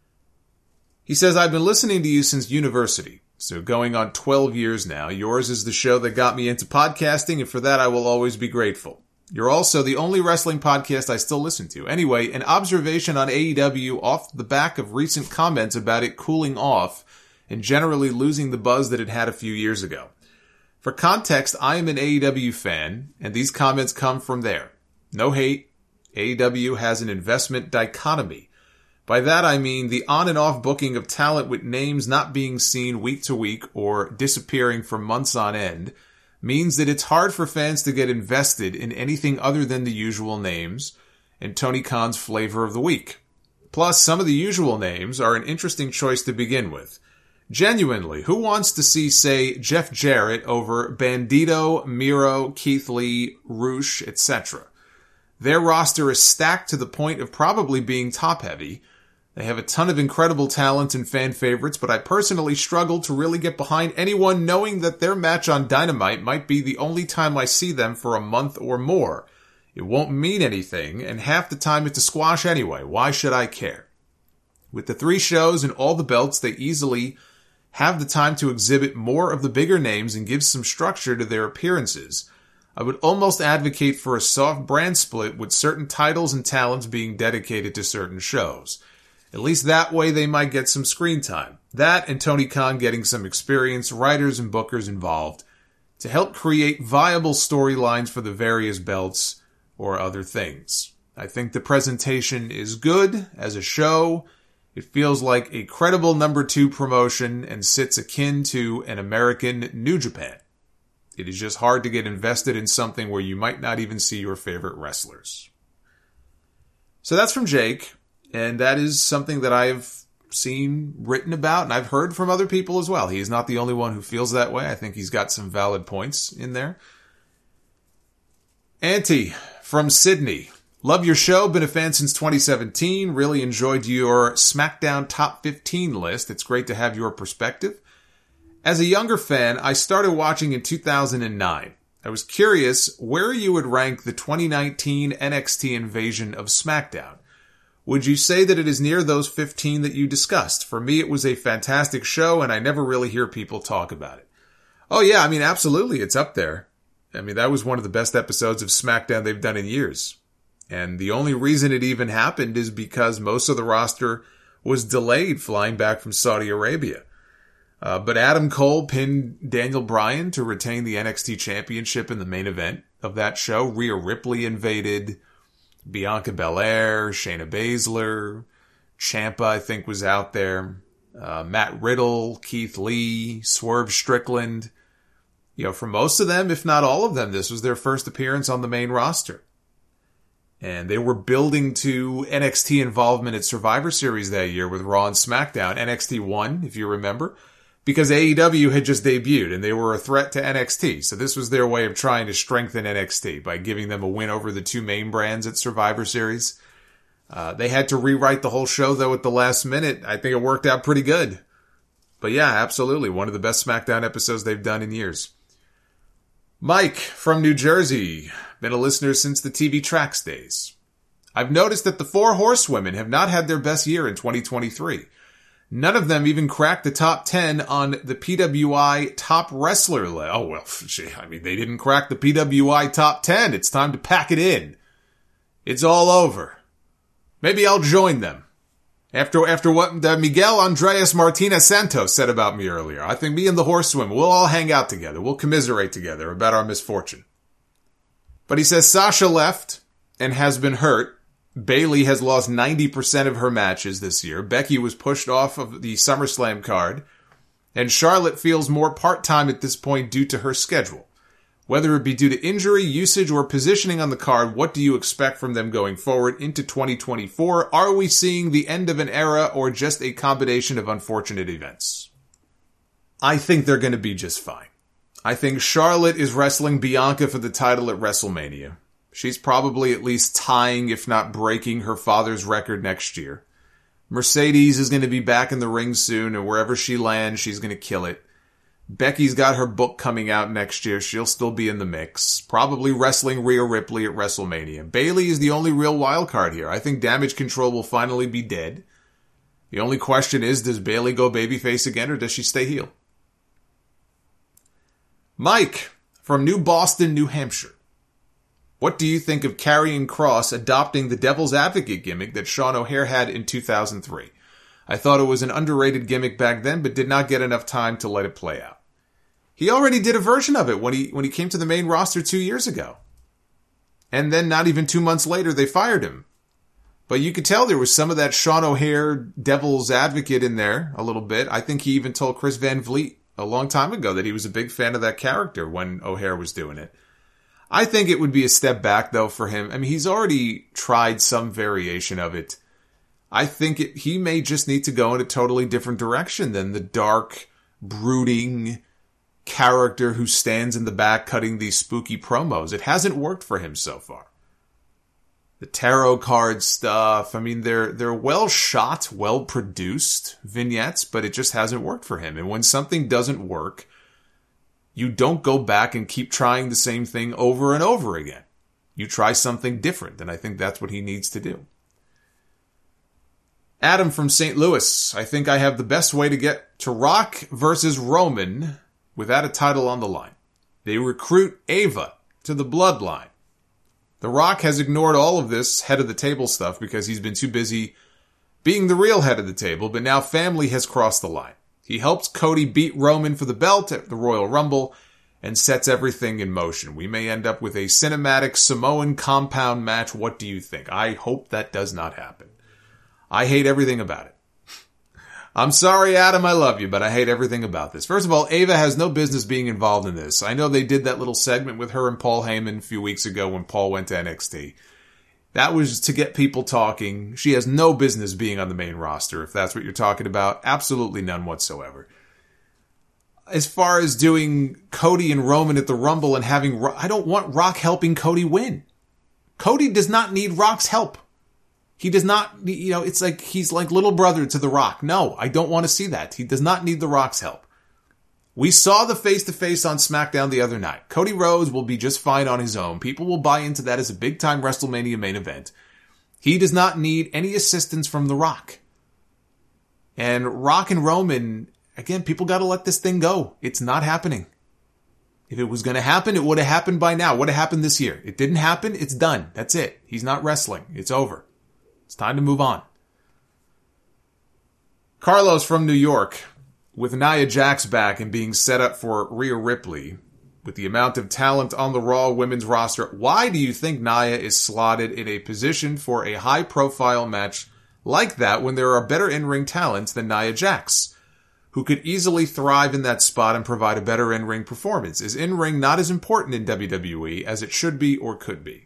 He says, I've been listening to you since university, so going on 12 years now. Yours is the show that got me into podcasting, and for that I will always be grateful. You're also the only wrestling podcast I still listen to. Anyway, an observation on AEW off the back of recent comments about it cooling off and generally losing the buzz that it had a few years ago. For context, I am an AEW fan, and these comments come from there. No hate. AEW has an investment dichotomy. By that I mean the on and off booking of talent with names not being seen week to week or disappearing for months on end means that it's hard for fans to get invested in anything other than the usual names and Tony Khan's flavor of the week. Plus, some of the usual names are an interesting choice to begin with. Genuinely, who wants to see, say, Jeff Jarrett over Bandito, Miro, Keith Lee, Roosh, etc.? Their roster is stacked to the point of probably being top-heavy. They have a ton of incredible talent and fan favorites, but I personally struggle to really get behind anyone knowing that their match on Dynamite might be the only time I see them for a month or more. It won't mean anything, and half the time it's a squash anyway. Why should I care? With the 3 shows and all the belts, they easily have the time to exhibit more of the bigger names and give some structure to their appearances. I would almost advocate for a soft brand split with certain titles and talents being dedicated to certain shows. At least that way they might get some screen time. That and Tony Khan getting some experience, writers and bookers involved to help create viable storylines for the various belts or other things. I think the presentation is good as a show. It feels like a credible number 2 promotion and sits akin to an American New Japan. It is just hard to get invested in something where you might not even see your favorite wrestlers. So that's from Jake. And that is something that I've seen written about, and I've heard from other people as well. He's not the only one who feels that way. I think he's got some valid points in there. Auntie from Sydney. Love your show. Been a fan since 2017. Really enjoyed your SmackDown Top 15 list. It's great to have your perspective. As a younger fan, I started watching in 2009. I was curious where you would rank the 2019 NXT invasion of SmackDown. Would you say that it is near those 15 that you discussed? For me, it was a fantastic show, and I never really hear people talk about it. Oh yeah, I mean, absolutely, it's up there. I mean, that was one of the best episodes of SmackDown they've done in years. And the only reason it even happened is because most of the roster was delayed flying back from Saudi Arabia. But Adam Cole pinned Daniel Bryan to retain the NXT Championship in the main event of that show. Rhea Ripley invaded. Bianca Belair, Shayna Baszler, Ciampa, I think, was out there. Matt Riddle, Keith Lee, Swerve Strickland. You know, for most of them, if not all of them, this was their first appearance on the main roster. And they were building to NXT involvement at Survivor Series that year with Raw and SmackDown. NXT won, if you remember, because AEW had just debuted and they were a threat to NXT. So this was their way of trying to strengthen NXT by giving them a win over the 2 main brands at Survivor Series. They had to rewrite the whole show, though, at the last minute. I think it worked out pretty good. But yeah, absolutely. One of the best SmackDown episodes they've done in years. Mike from New Jersey. Been a listener since the TV Tracks days. I've noticed that the 4 Horsewomen have not had their best year in 2023. None of them even cracked the top 10 on the PWI top wrestler list. Oh, well, they didn't crack the PWI top 10. It's time to pack it in. It's all over. Maybe I'll join them. After what Miguel Andreas Martinez Santos said about me earlier. I think me and the Horsewomen, we'll all hang out together. We'll commiserate together about our misfortune. But he says Sasha left and has been hurt. Bayley has lost 90% of her matches this year. Becky was pushed off of the SummerSlam card. And Charlotte feels more part-time at this point due to her schedule. Whether it be due to injury, usage, or positioning on the card, what do you expect from them going forward into 2024? Are we seeing the end of an era or just a combination of unfortunate events? I think they're going to be just fine. I think Charlotte is wrestling Bianca for the title at WrestleMania. She's probably at least tying, if not breaking, her father's record next year. Mercedes is going to be back in the ring soon, and wherever she lands, she's going to kill it. Becky's got her book coming out next year. She'll still be in the mix. Probably wrestling Rhea Ripley at WrestleMania. Bayley is the only real wild card here. I think Damage Control will finally be dead. The only question is, does Bayley go babyface again, or does she stay heel? Mike from New Boston, New Hampshire. What do you think of Karrion Kross adopting the Devil's Advocate gimmick that Sean O'Haire had in 2003? I thought it was an underrated gimmick back then, but did not get enough time to let it play out. He already did a version of it when he came to the main roster 2 years ago. And then not even 2 months later, they fired him. But you could tell there was some of that Sean O'Haire Devil's Advocate in there a little bit. I think he even told Chris Van Vliet a long time ago that he was a big fan of that character when O'Haire was doing it. I think it would be a step back, though, for him. I mean, he's already tried some variation of it. I think he may just need to go in a totally different direction than the dark, brooding character who stands in the back cutting these spooky promos. It hasn't worked for him so far. The tarot card stuff, I mean, they're well shot, well produced vignettes, but it just hasn't worked for him. And when something doesn't work, you don't go back and keep trying the same thing over and over again. You try something different, and I think that's what he needs to do. Adam from St. Louis. I think I have the best way to get to Rock versus Roman without a title on the line. They recruit Ava to the Bloodline. The Rock has ignored all of this head of the table stuff because he's been too busy being the real head of the table, but now family has crossed the line. He helps Cody beat Roman for the belt at the Royal Rumble and sets everything in motion. We may end up with a cinematic Samoan compound match. What do you think? I hope that does not happen. I hate everything about it. I'm sorry, Adam, I love you, but I hate everything about this. First of all, Ava has no business being involved in this. I know they did that little segment with her and Paul Heyman a few weeks ago when Paul went to NXT. That was to get people talking. She has no business being on the main roster, if that's what you're talking about. Absolutely none whatsoever. As far as doing Cody and Roman at the Rumble and having... I don't want Rock helping Cody win. Cody does not need Rock's help. He does not, it's like he's like little brother to The Rock. No, I don't want to see that. He does not need The Rock's help. We saw the face-to-face on SmackDown the other night. Cody Rhodes will be just fine on his own. People will buy into that as a big-time WrestleMania main event. He does not need any assistance from The Rock. And Rock and Roman, again, people got to let this thing go. It's not happening. If it was going to happen, it would have happened by now. It would have happened this year. It didn't happen. It's done. That's it. He's not wrestling. It's over. It's time to move on. Carlos from New York. With Nia Jax back and being set up for Rhea Ripley, with the amount of talent on the Raw women's roster, why do you think Nia is slotted in a position for a high-profile match like that when there are better in-ring talents than Nia Jax, who could easily thrive in that spot and provide a better in-ring performance? Is in-ring not as important in WWE as it should be or could be?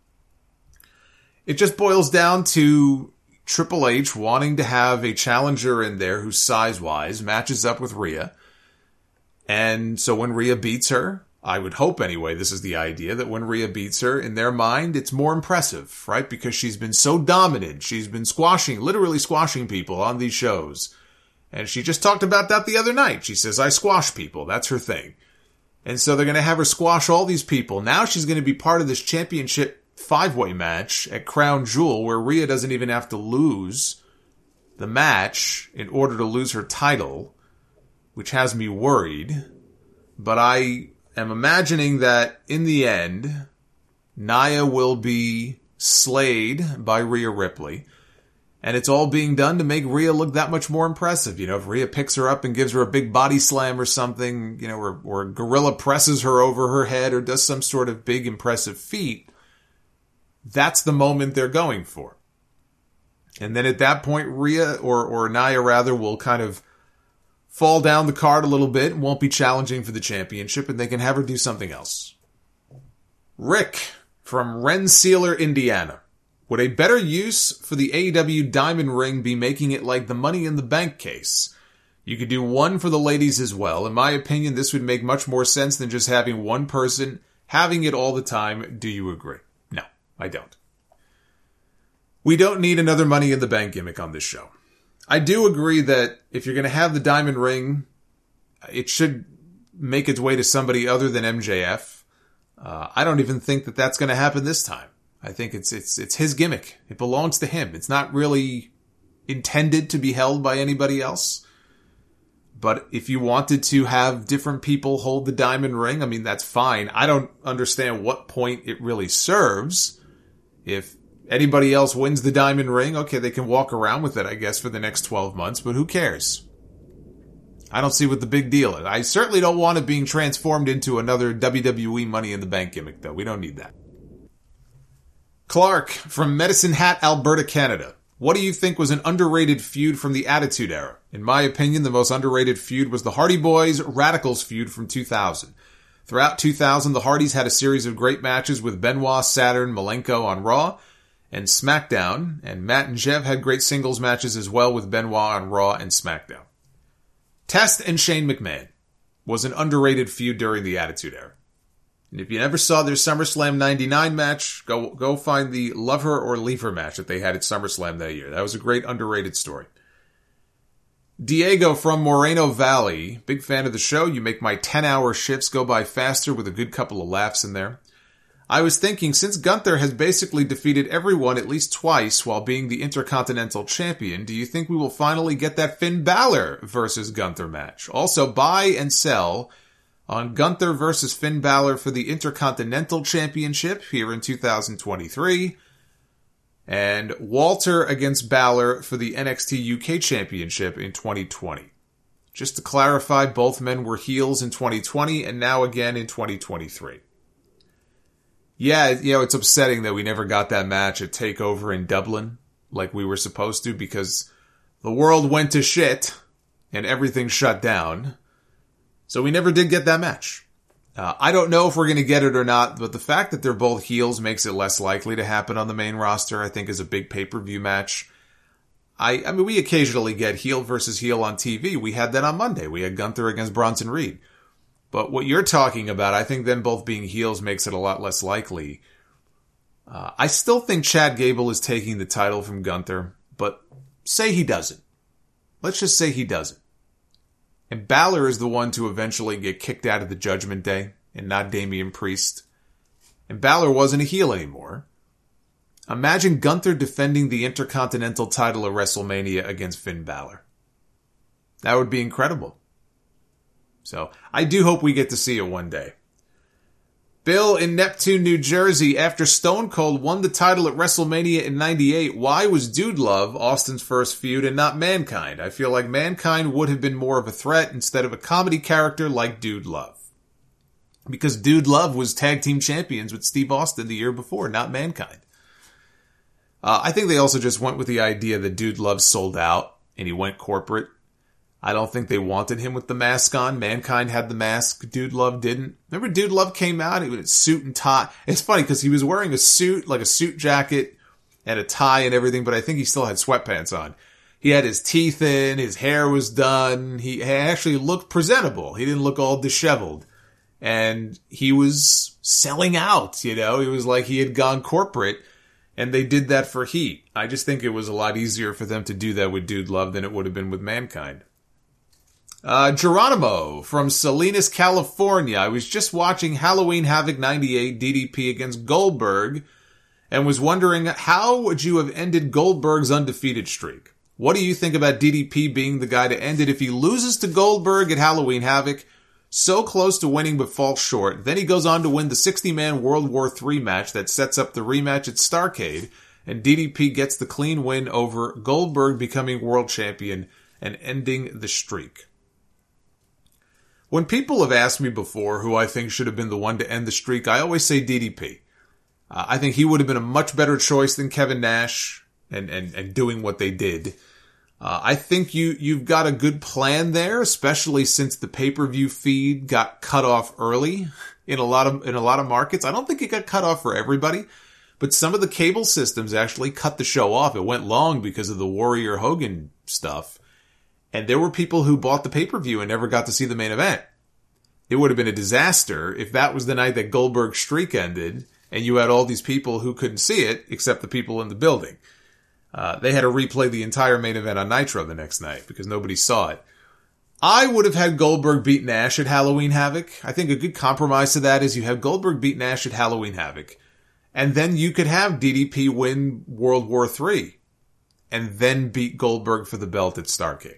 It just boils down to Triple H wanting to have a challenger in there who size-wise matches up with Rhea. And so when Rhea beats her, I would hope anyway, this is the idea, that when Rhea beats her, in their mind, it's more impressive, right? Because she's been so dominant. She's been literally squashing people on these shows. And she just talked about that the other night. She says, I squash people. That's her thing. And so they're going to have her squash all these people. Now she's going to be part of this championship 5-way match at Crown Jewel where Rhea doesn't even have to lose the match in order to lose her title, which has me worried. But I am imagining that in the end, Nia will be slayed by Rhea Ripley. And it's all being done to make Rhea look that much more impressive. If Rhea picks her up and gives her a big body slam or something, or Gorilla presses her over her head or does some sort of big impressive feat, that's the moment they're going for. And then at that point, Rhea, or Nia rather, will kind of fall down the card a little bit and won't be challenging for the championship, and they can have her do something else. Rick from Rensselaer, Indiana. Would a better use for the AEW Diamond Ring be making it like the Money in the Bank case? You could do one for the ladies as well. In my opinion, this would make much more sense than just having one person having it all the time. Do you agree? No. I don't. We don't need another Money in the Bank gimmick on this show. I do agree that if you're going to have the diamond ring, it should make its way to somebody other than MJF. I don't even think that that's going to happen this time. I think it's his gimmick. It belongs to him. It's not really intended to be held by anybody else. But if you wanted to have different people hold the diamond ring, I mean, that's fine. I don't understand what point it really serves. If anybody else wins the diamond ring, okay, they can walk around with it, I guess, for the next 12 months, but who cares? I don't see what the big deal is. I certainly don't want it being transformed into another WWE Money in the Bank gimmick, though. We don't need that. Clark from Medicine Hat, Alberta, Canada. What do you think was an underrated feud from the Attitude Era? In my opinion, the most underrated feud was the Hardy Boys Radicals feud from 2000. Throughout 2000, the Hardys had a series of great matches with Benoit, Saturn, Malenko on Raw and SmackDown, and Matt and Jeff had great singles matches as well with Benoit on Raw and SmackDown. Test and Shane McMahon was an underrated feud during the Attitude Era. And if you never saw their SummerSlam 99 match, go find the Love Her or Leave Her match that they had at SummerSlam that year. That was a great underrated story. Diego from Moreno Valley, big fan of the show. You make my 10-hour shifts go by faster with a good couple of laughs in there. I was thinking, since Gunther has basically defeated everyone at least twice while being the Intercontinental Champion, do you think we will finally get that Finn Balor versus Gunther match? Also, buy and sell on Gunther versus Finn Balor for the Intercontinental Championship here in 2023, and Walter against Balor for the NXT UK Championship in 2020. Just to clarify, both men were heels in 2020 and now again in 2023. Yeah, it's upsetting that we never got that match at TakeOver in Dublin like we were supposed to, because the world went to shit and everything shut down. So we never did get that match. I don't know if we're going to get it or not, but the fact that they're both heels makes it less likely to happen on the main roster, I think, is a big pay-per-view match. I mean, we occasionally get heel versus heel on TV. We had that on Monday. We had Gunther against Bronson Reed. But what you're talking about, I think them both being heels makes it a lot less likely. I still think Chad Gable is taking the title from Gunther, but say he doesn't. Let's just say he doesn't. And Balor is the one to eventually get kicked out of the Judgment Day, and not Damian Priest. And Balor wasn't a heel anymore. Imagine Gunther defending the Intercontinental title at WrestleMania against Finn Balor. That would be incredible. So, I do hope we get to see it one day. Bill in Neptune, New Jersey, after Stone Cold won the title at WrestleMania in 98, why was Dude Love Austin's first feud and not Mankind? I feel like Mankind would have been more of a threat instead of a comedy character like Dude Love. Because Dude Love was tag team champions with Steve Austin the year before, not Mankind. I think they also just went with the idea that Dude Love sold out and he went corporate. I don't think they wanted him with the mask on. Mankind had the mask. Dude Love didn't. Remember Dude Love came out? He was in a suit and tie. It's funny because he was wearing a suit, like a suit jacket and a tie and everything, but I think he still had sweatpants on. He had his teeth in. His hair was done. He actually looked presentable. He didn't look all disheveled. And he was selling out, you know. It was like he had gone corporate, and they did that for Heat. I just think it was a lot easier for them to do that with Dude Love than it would have been with Mankind. Geronimo from Salinas, California. I was just watching Halloween Havoc 98 DDP against Goldberg and was wondering, how would you have ended Goldberg's undefeated streak? What do you think about DDP being the guy to end it if he loses to Goldberg at Halloween Havoc, so close to winning but falls short? Then he goes on to win the 60-man World War III match that sets up the rematch at Starrcade, and DDP gets the clean win over Goldberg, becoming world champion and ending the streak. When people have asked me before who I think should have been the one to end the streak, I always say DDP. I think he would have been a much better choice than Kevin Nash and doing what they did. I think you've got a good plan there, especially since the pay-per-view feed got cut off early in a lot of markets. I don't think it got cut off for everybody, but some of the cable systems actually cut the show off. It went long because of the Warrior Hogan stuff. And there were people who bought the pay-per-view and never got to see the main event. It would have been a disaster if that was the night that Goldberg's streak ended And you had all these people who couldn't see it, except the people in the building. They had to replay the entire main event on Nitro the next night because nobody saw it. I would have had Goldberg beat Nash at Halloween Havoc. I think a good compromise to that is you have Goldberg beat Nash at Halloween Havoc. And then you could have DDP win World War III. And then beat Goldberg for the belt at Starrcade.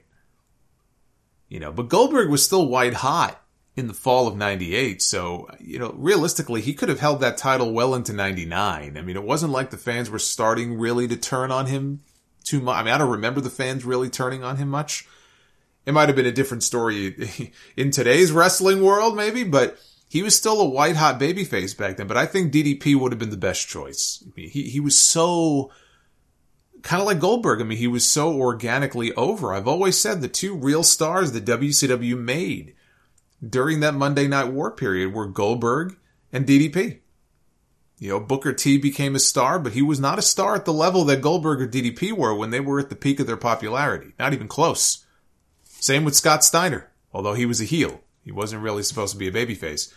But Goldberg was still white hot in the fall of 98. So, realistically, he could have held that title well into 99. I mean, it wasn't like the fans were starting really to turn on him too much. I mean, I don't remember the fans really turning on him much. It might have been a different story in today's wrestling world, maybe, but he was still a white-hot babyface back then. But I think DDP would have been the best choice. I mean, he was so, kind of like Goldberg. I mean, he was so organically over. I've always said the two real stars that WCW made during that Monday Night War period were Goldberg and DDP. Booker T became a star, but he was not a star at the level that Goldberg or DDP were when they were at the peak of their popularity. Not even close. Same with Scott Steiner, although he was a heel. He wasn't really supposed to be a babyface.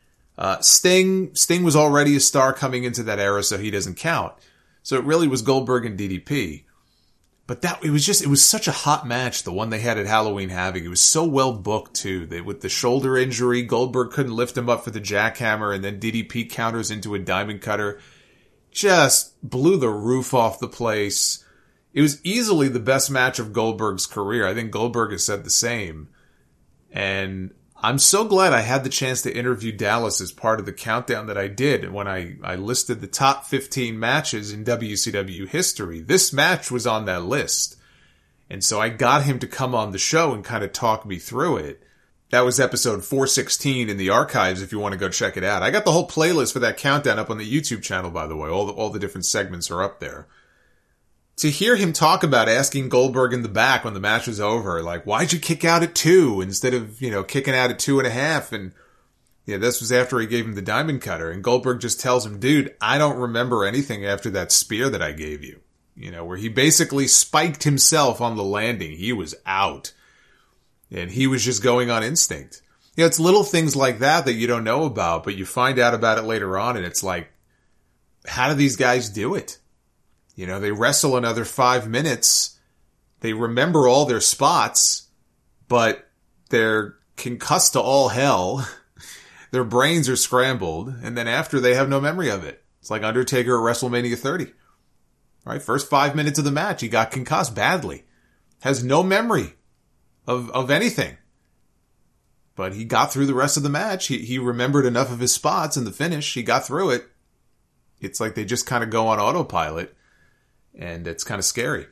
Sting was already a star coming into that era, so he doesn't count. So it really was Goldberg and DDP. But it was such a hot match, the one they had at Halloween Havoc. It was so well booked, too. With the shoulder injury, Goldberg couldn't lift him up for the jackhammer, and then DDP counters into a diamond cutter. Just blew the roof off the place. It was easily the best match of Goldberg's career. I think Goldberg has said the same. And I'm so glad I had the chance to interview Dallas as part of the countdown that I did when I listed the top 15 matches in WCW history. This match was on that list. And so I got him to come on the show and kind of talk me through it. That was episode 416 in the archives if you want to go check it out. I got the whole playlist for that countdown up on the YouTube channel, by the way. All the different segments are up there. To hear him talk about asking Goldberg in the back when the match was over, like, why'd you kick out at 2 instead of, kicking out at 2.5? And this was after he gave him the diamond cutter. And Goldberg just tells him, dude, I don't remember anything after that spear that I gave you. Where he basically spiked himself on the landing. He was out. And he was just going on instinct. It's little things like that you don't know about, but you find out about it later on, and it's like, how do these guys do it? They wrestle another 5 minutes. They remember all their spots, but they're concussed to all hell. Their brains are scrambled, and then after they have no memory of it. It's like Undertaker at WrestleMania 30. Right? First 5 minutes of the match, he got concussed badly. Has no memory of anything. But he got through the rest of the match. He remembered enough of his spots in the finish. He got through it. It's like they just kind of go on autopilot. And it's kind of scary.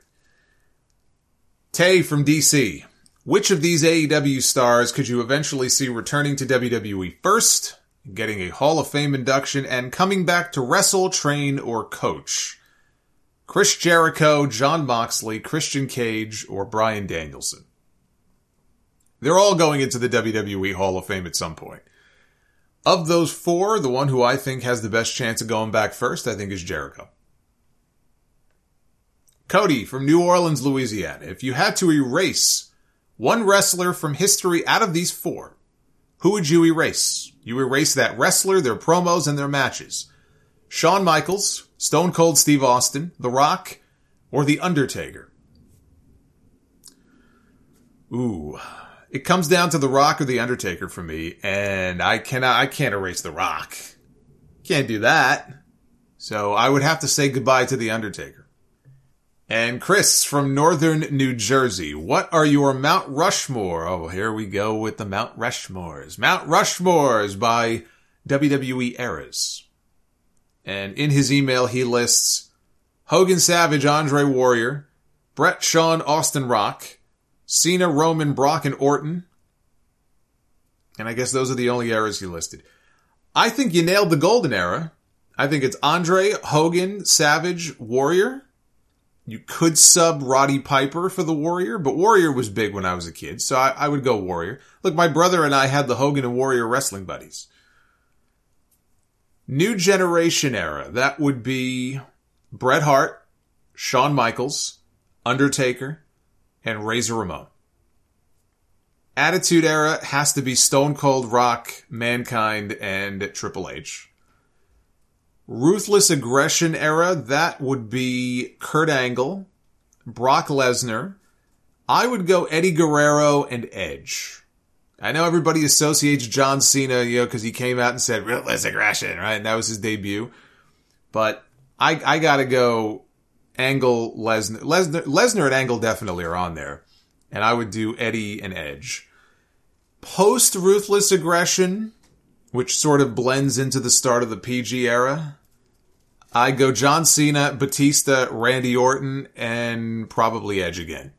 Tay from DC. Which of these AEW stars could you eventually see returning to WWE first, getting a Hall of Fame induction, and coming back to wrestle, train, or coach? Chris Jericho, Jon Moxley, Christian Cage, or Bryan Danielson? They're all going into the WWE Hall of Fame at some point. Of those four, the one who I think has the best chance of going back first, I think, is Jericho. Cody from New Orleans, Louisiana. If you had to erase one wrestler from history out of these four, who would you erase? You erase that wrestler, their promos, and their matches. Shawn Michaels, Stone Cold Steve Austin, The Rock, or The Undertaker? Ooh. It comes down to The Rock or The Undertaker for me, and I can't erase The Rock. Can't do that. So I would have to say goodbye to The Undertaker. And Chris from Northern New Jersey. What are your Mount Rushmore? Oh, here we go with the Mount Rushmores. Mount Rushmores by WWE eras. And in his email, he lists Hogan, Savage, Andre Warrior, Bret, Shawn, Austin, Rock, Cena, Roman, Brock, and Orton. And I guess those are the only eras he listed. I think you nailed the golden era. I think it's Andre, Hogan, Savage, Warrior. You could sub Roddy Piper for the Warrior, but Warrior was big when I was a kid, so I would go Warrior. Look, my brother and I had the Hogan and Warrior wrestling buddies. New generation era, that would be Bret Hart, Shawn Michaels, Undertaker, and Razor Ramon. Attitude era has to be Stone Cold, Rock, Mankind, and Triple H. Ruthless Aggression era, that would be Kurt Angle, Brock Lesnar. I would go Eddie Guerrero and Edge. I know everybody associates John Cena, because he came out and said Ruthless Aggression, right? And that was his debut. But I gotta go Angle, Lesnar. Lesnar and Angle definitely are on there. And I would do Eddie and Edge. Post Ruthless Aggression, which sort of blends into the start of the PG era, I go John Cena, Batista, Randy Orton, and probably Edge again.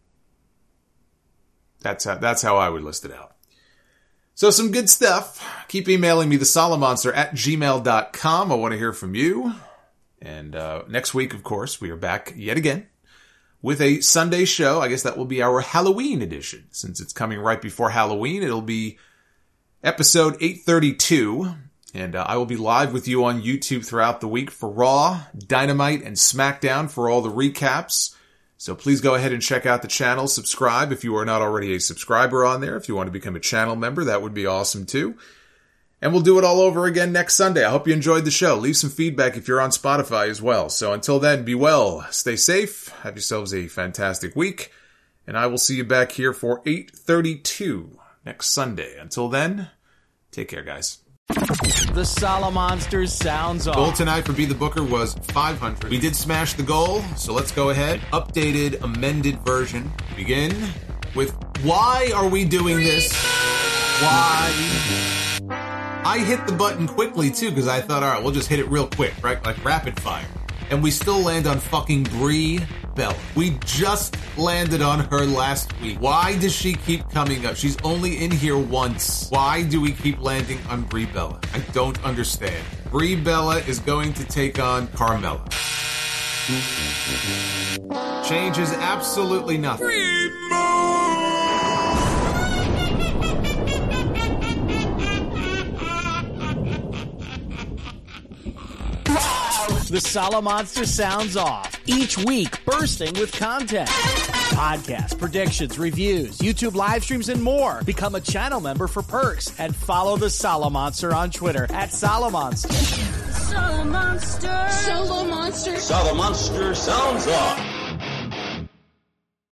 That's how I would list it out. So some good stuff. Keep emailing me, thesolomonster@gmail.com. I want to hear from you. And next week, of course, we are back yet again with a Sunday show. I guess that will be our Halloween edition. Since it's coming right before Halloween, it'll be episode 832. And I will be live with you on YouTube throughout the week for Raw, Dynamite, and SmackDown for all the recaps. So please go ahead and check out the channel. Subscribe if you are not already a subscriber on there. If you want to become a channel member, that would be awesome too. And we'll do it all over again next Sunday. I hope you enjoyed the show. Leave some feedback if you're on Spotify as well. So until then, be well, stay safe, have yourselves a fantastic week, and I will see you back here for 832 next Sunday. Until then, take care, guys. The Solomonsters sounds off. Goal tonight for Be the Booker was 500. We did smash the goal, so let's go ahead. Updated, amended version. Begin with, why are we doing this? Why? I hit the button quickly, too, because I thought, all right, we'll just hit it real quick, right? Like rapid fire. And we still land on fucking Brie Bella. We just landed on her last week. Why does she keep coming up? She's only in here once. Why do we keep landing on Brie Bella? I don't understand. Brie Bella is going to take on Carmella. Changes absolutely nothing. The Solomonster sounds off. Each week, bursting with content. Podcasts, predictions, reviews, YouTube live streams, and more. Become a channel member for perks. And follow the Solomonster on Twitter @Solomonster. Solomonster. Solomonster. Solomonster sounds off.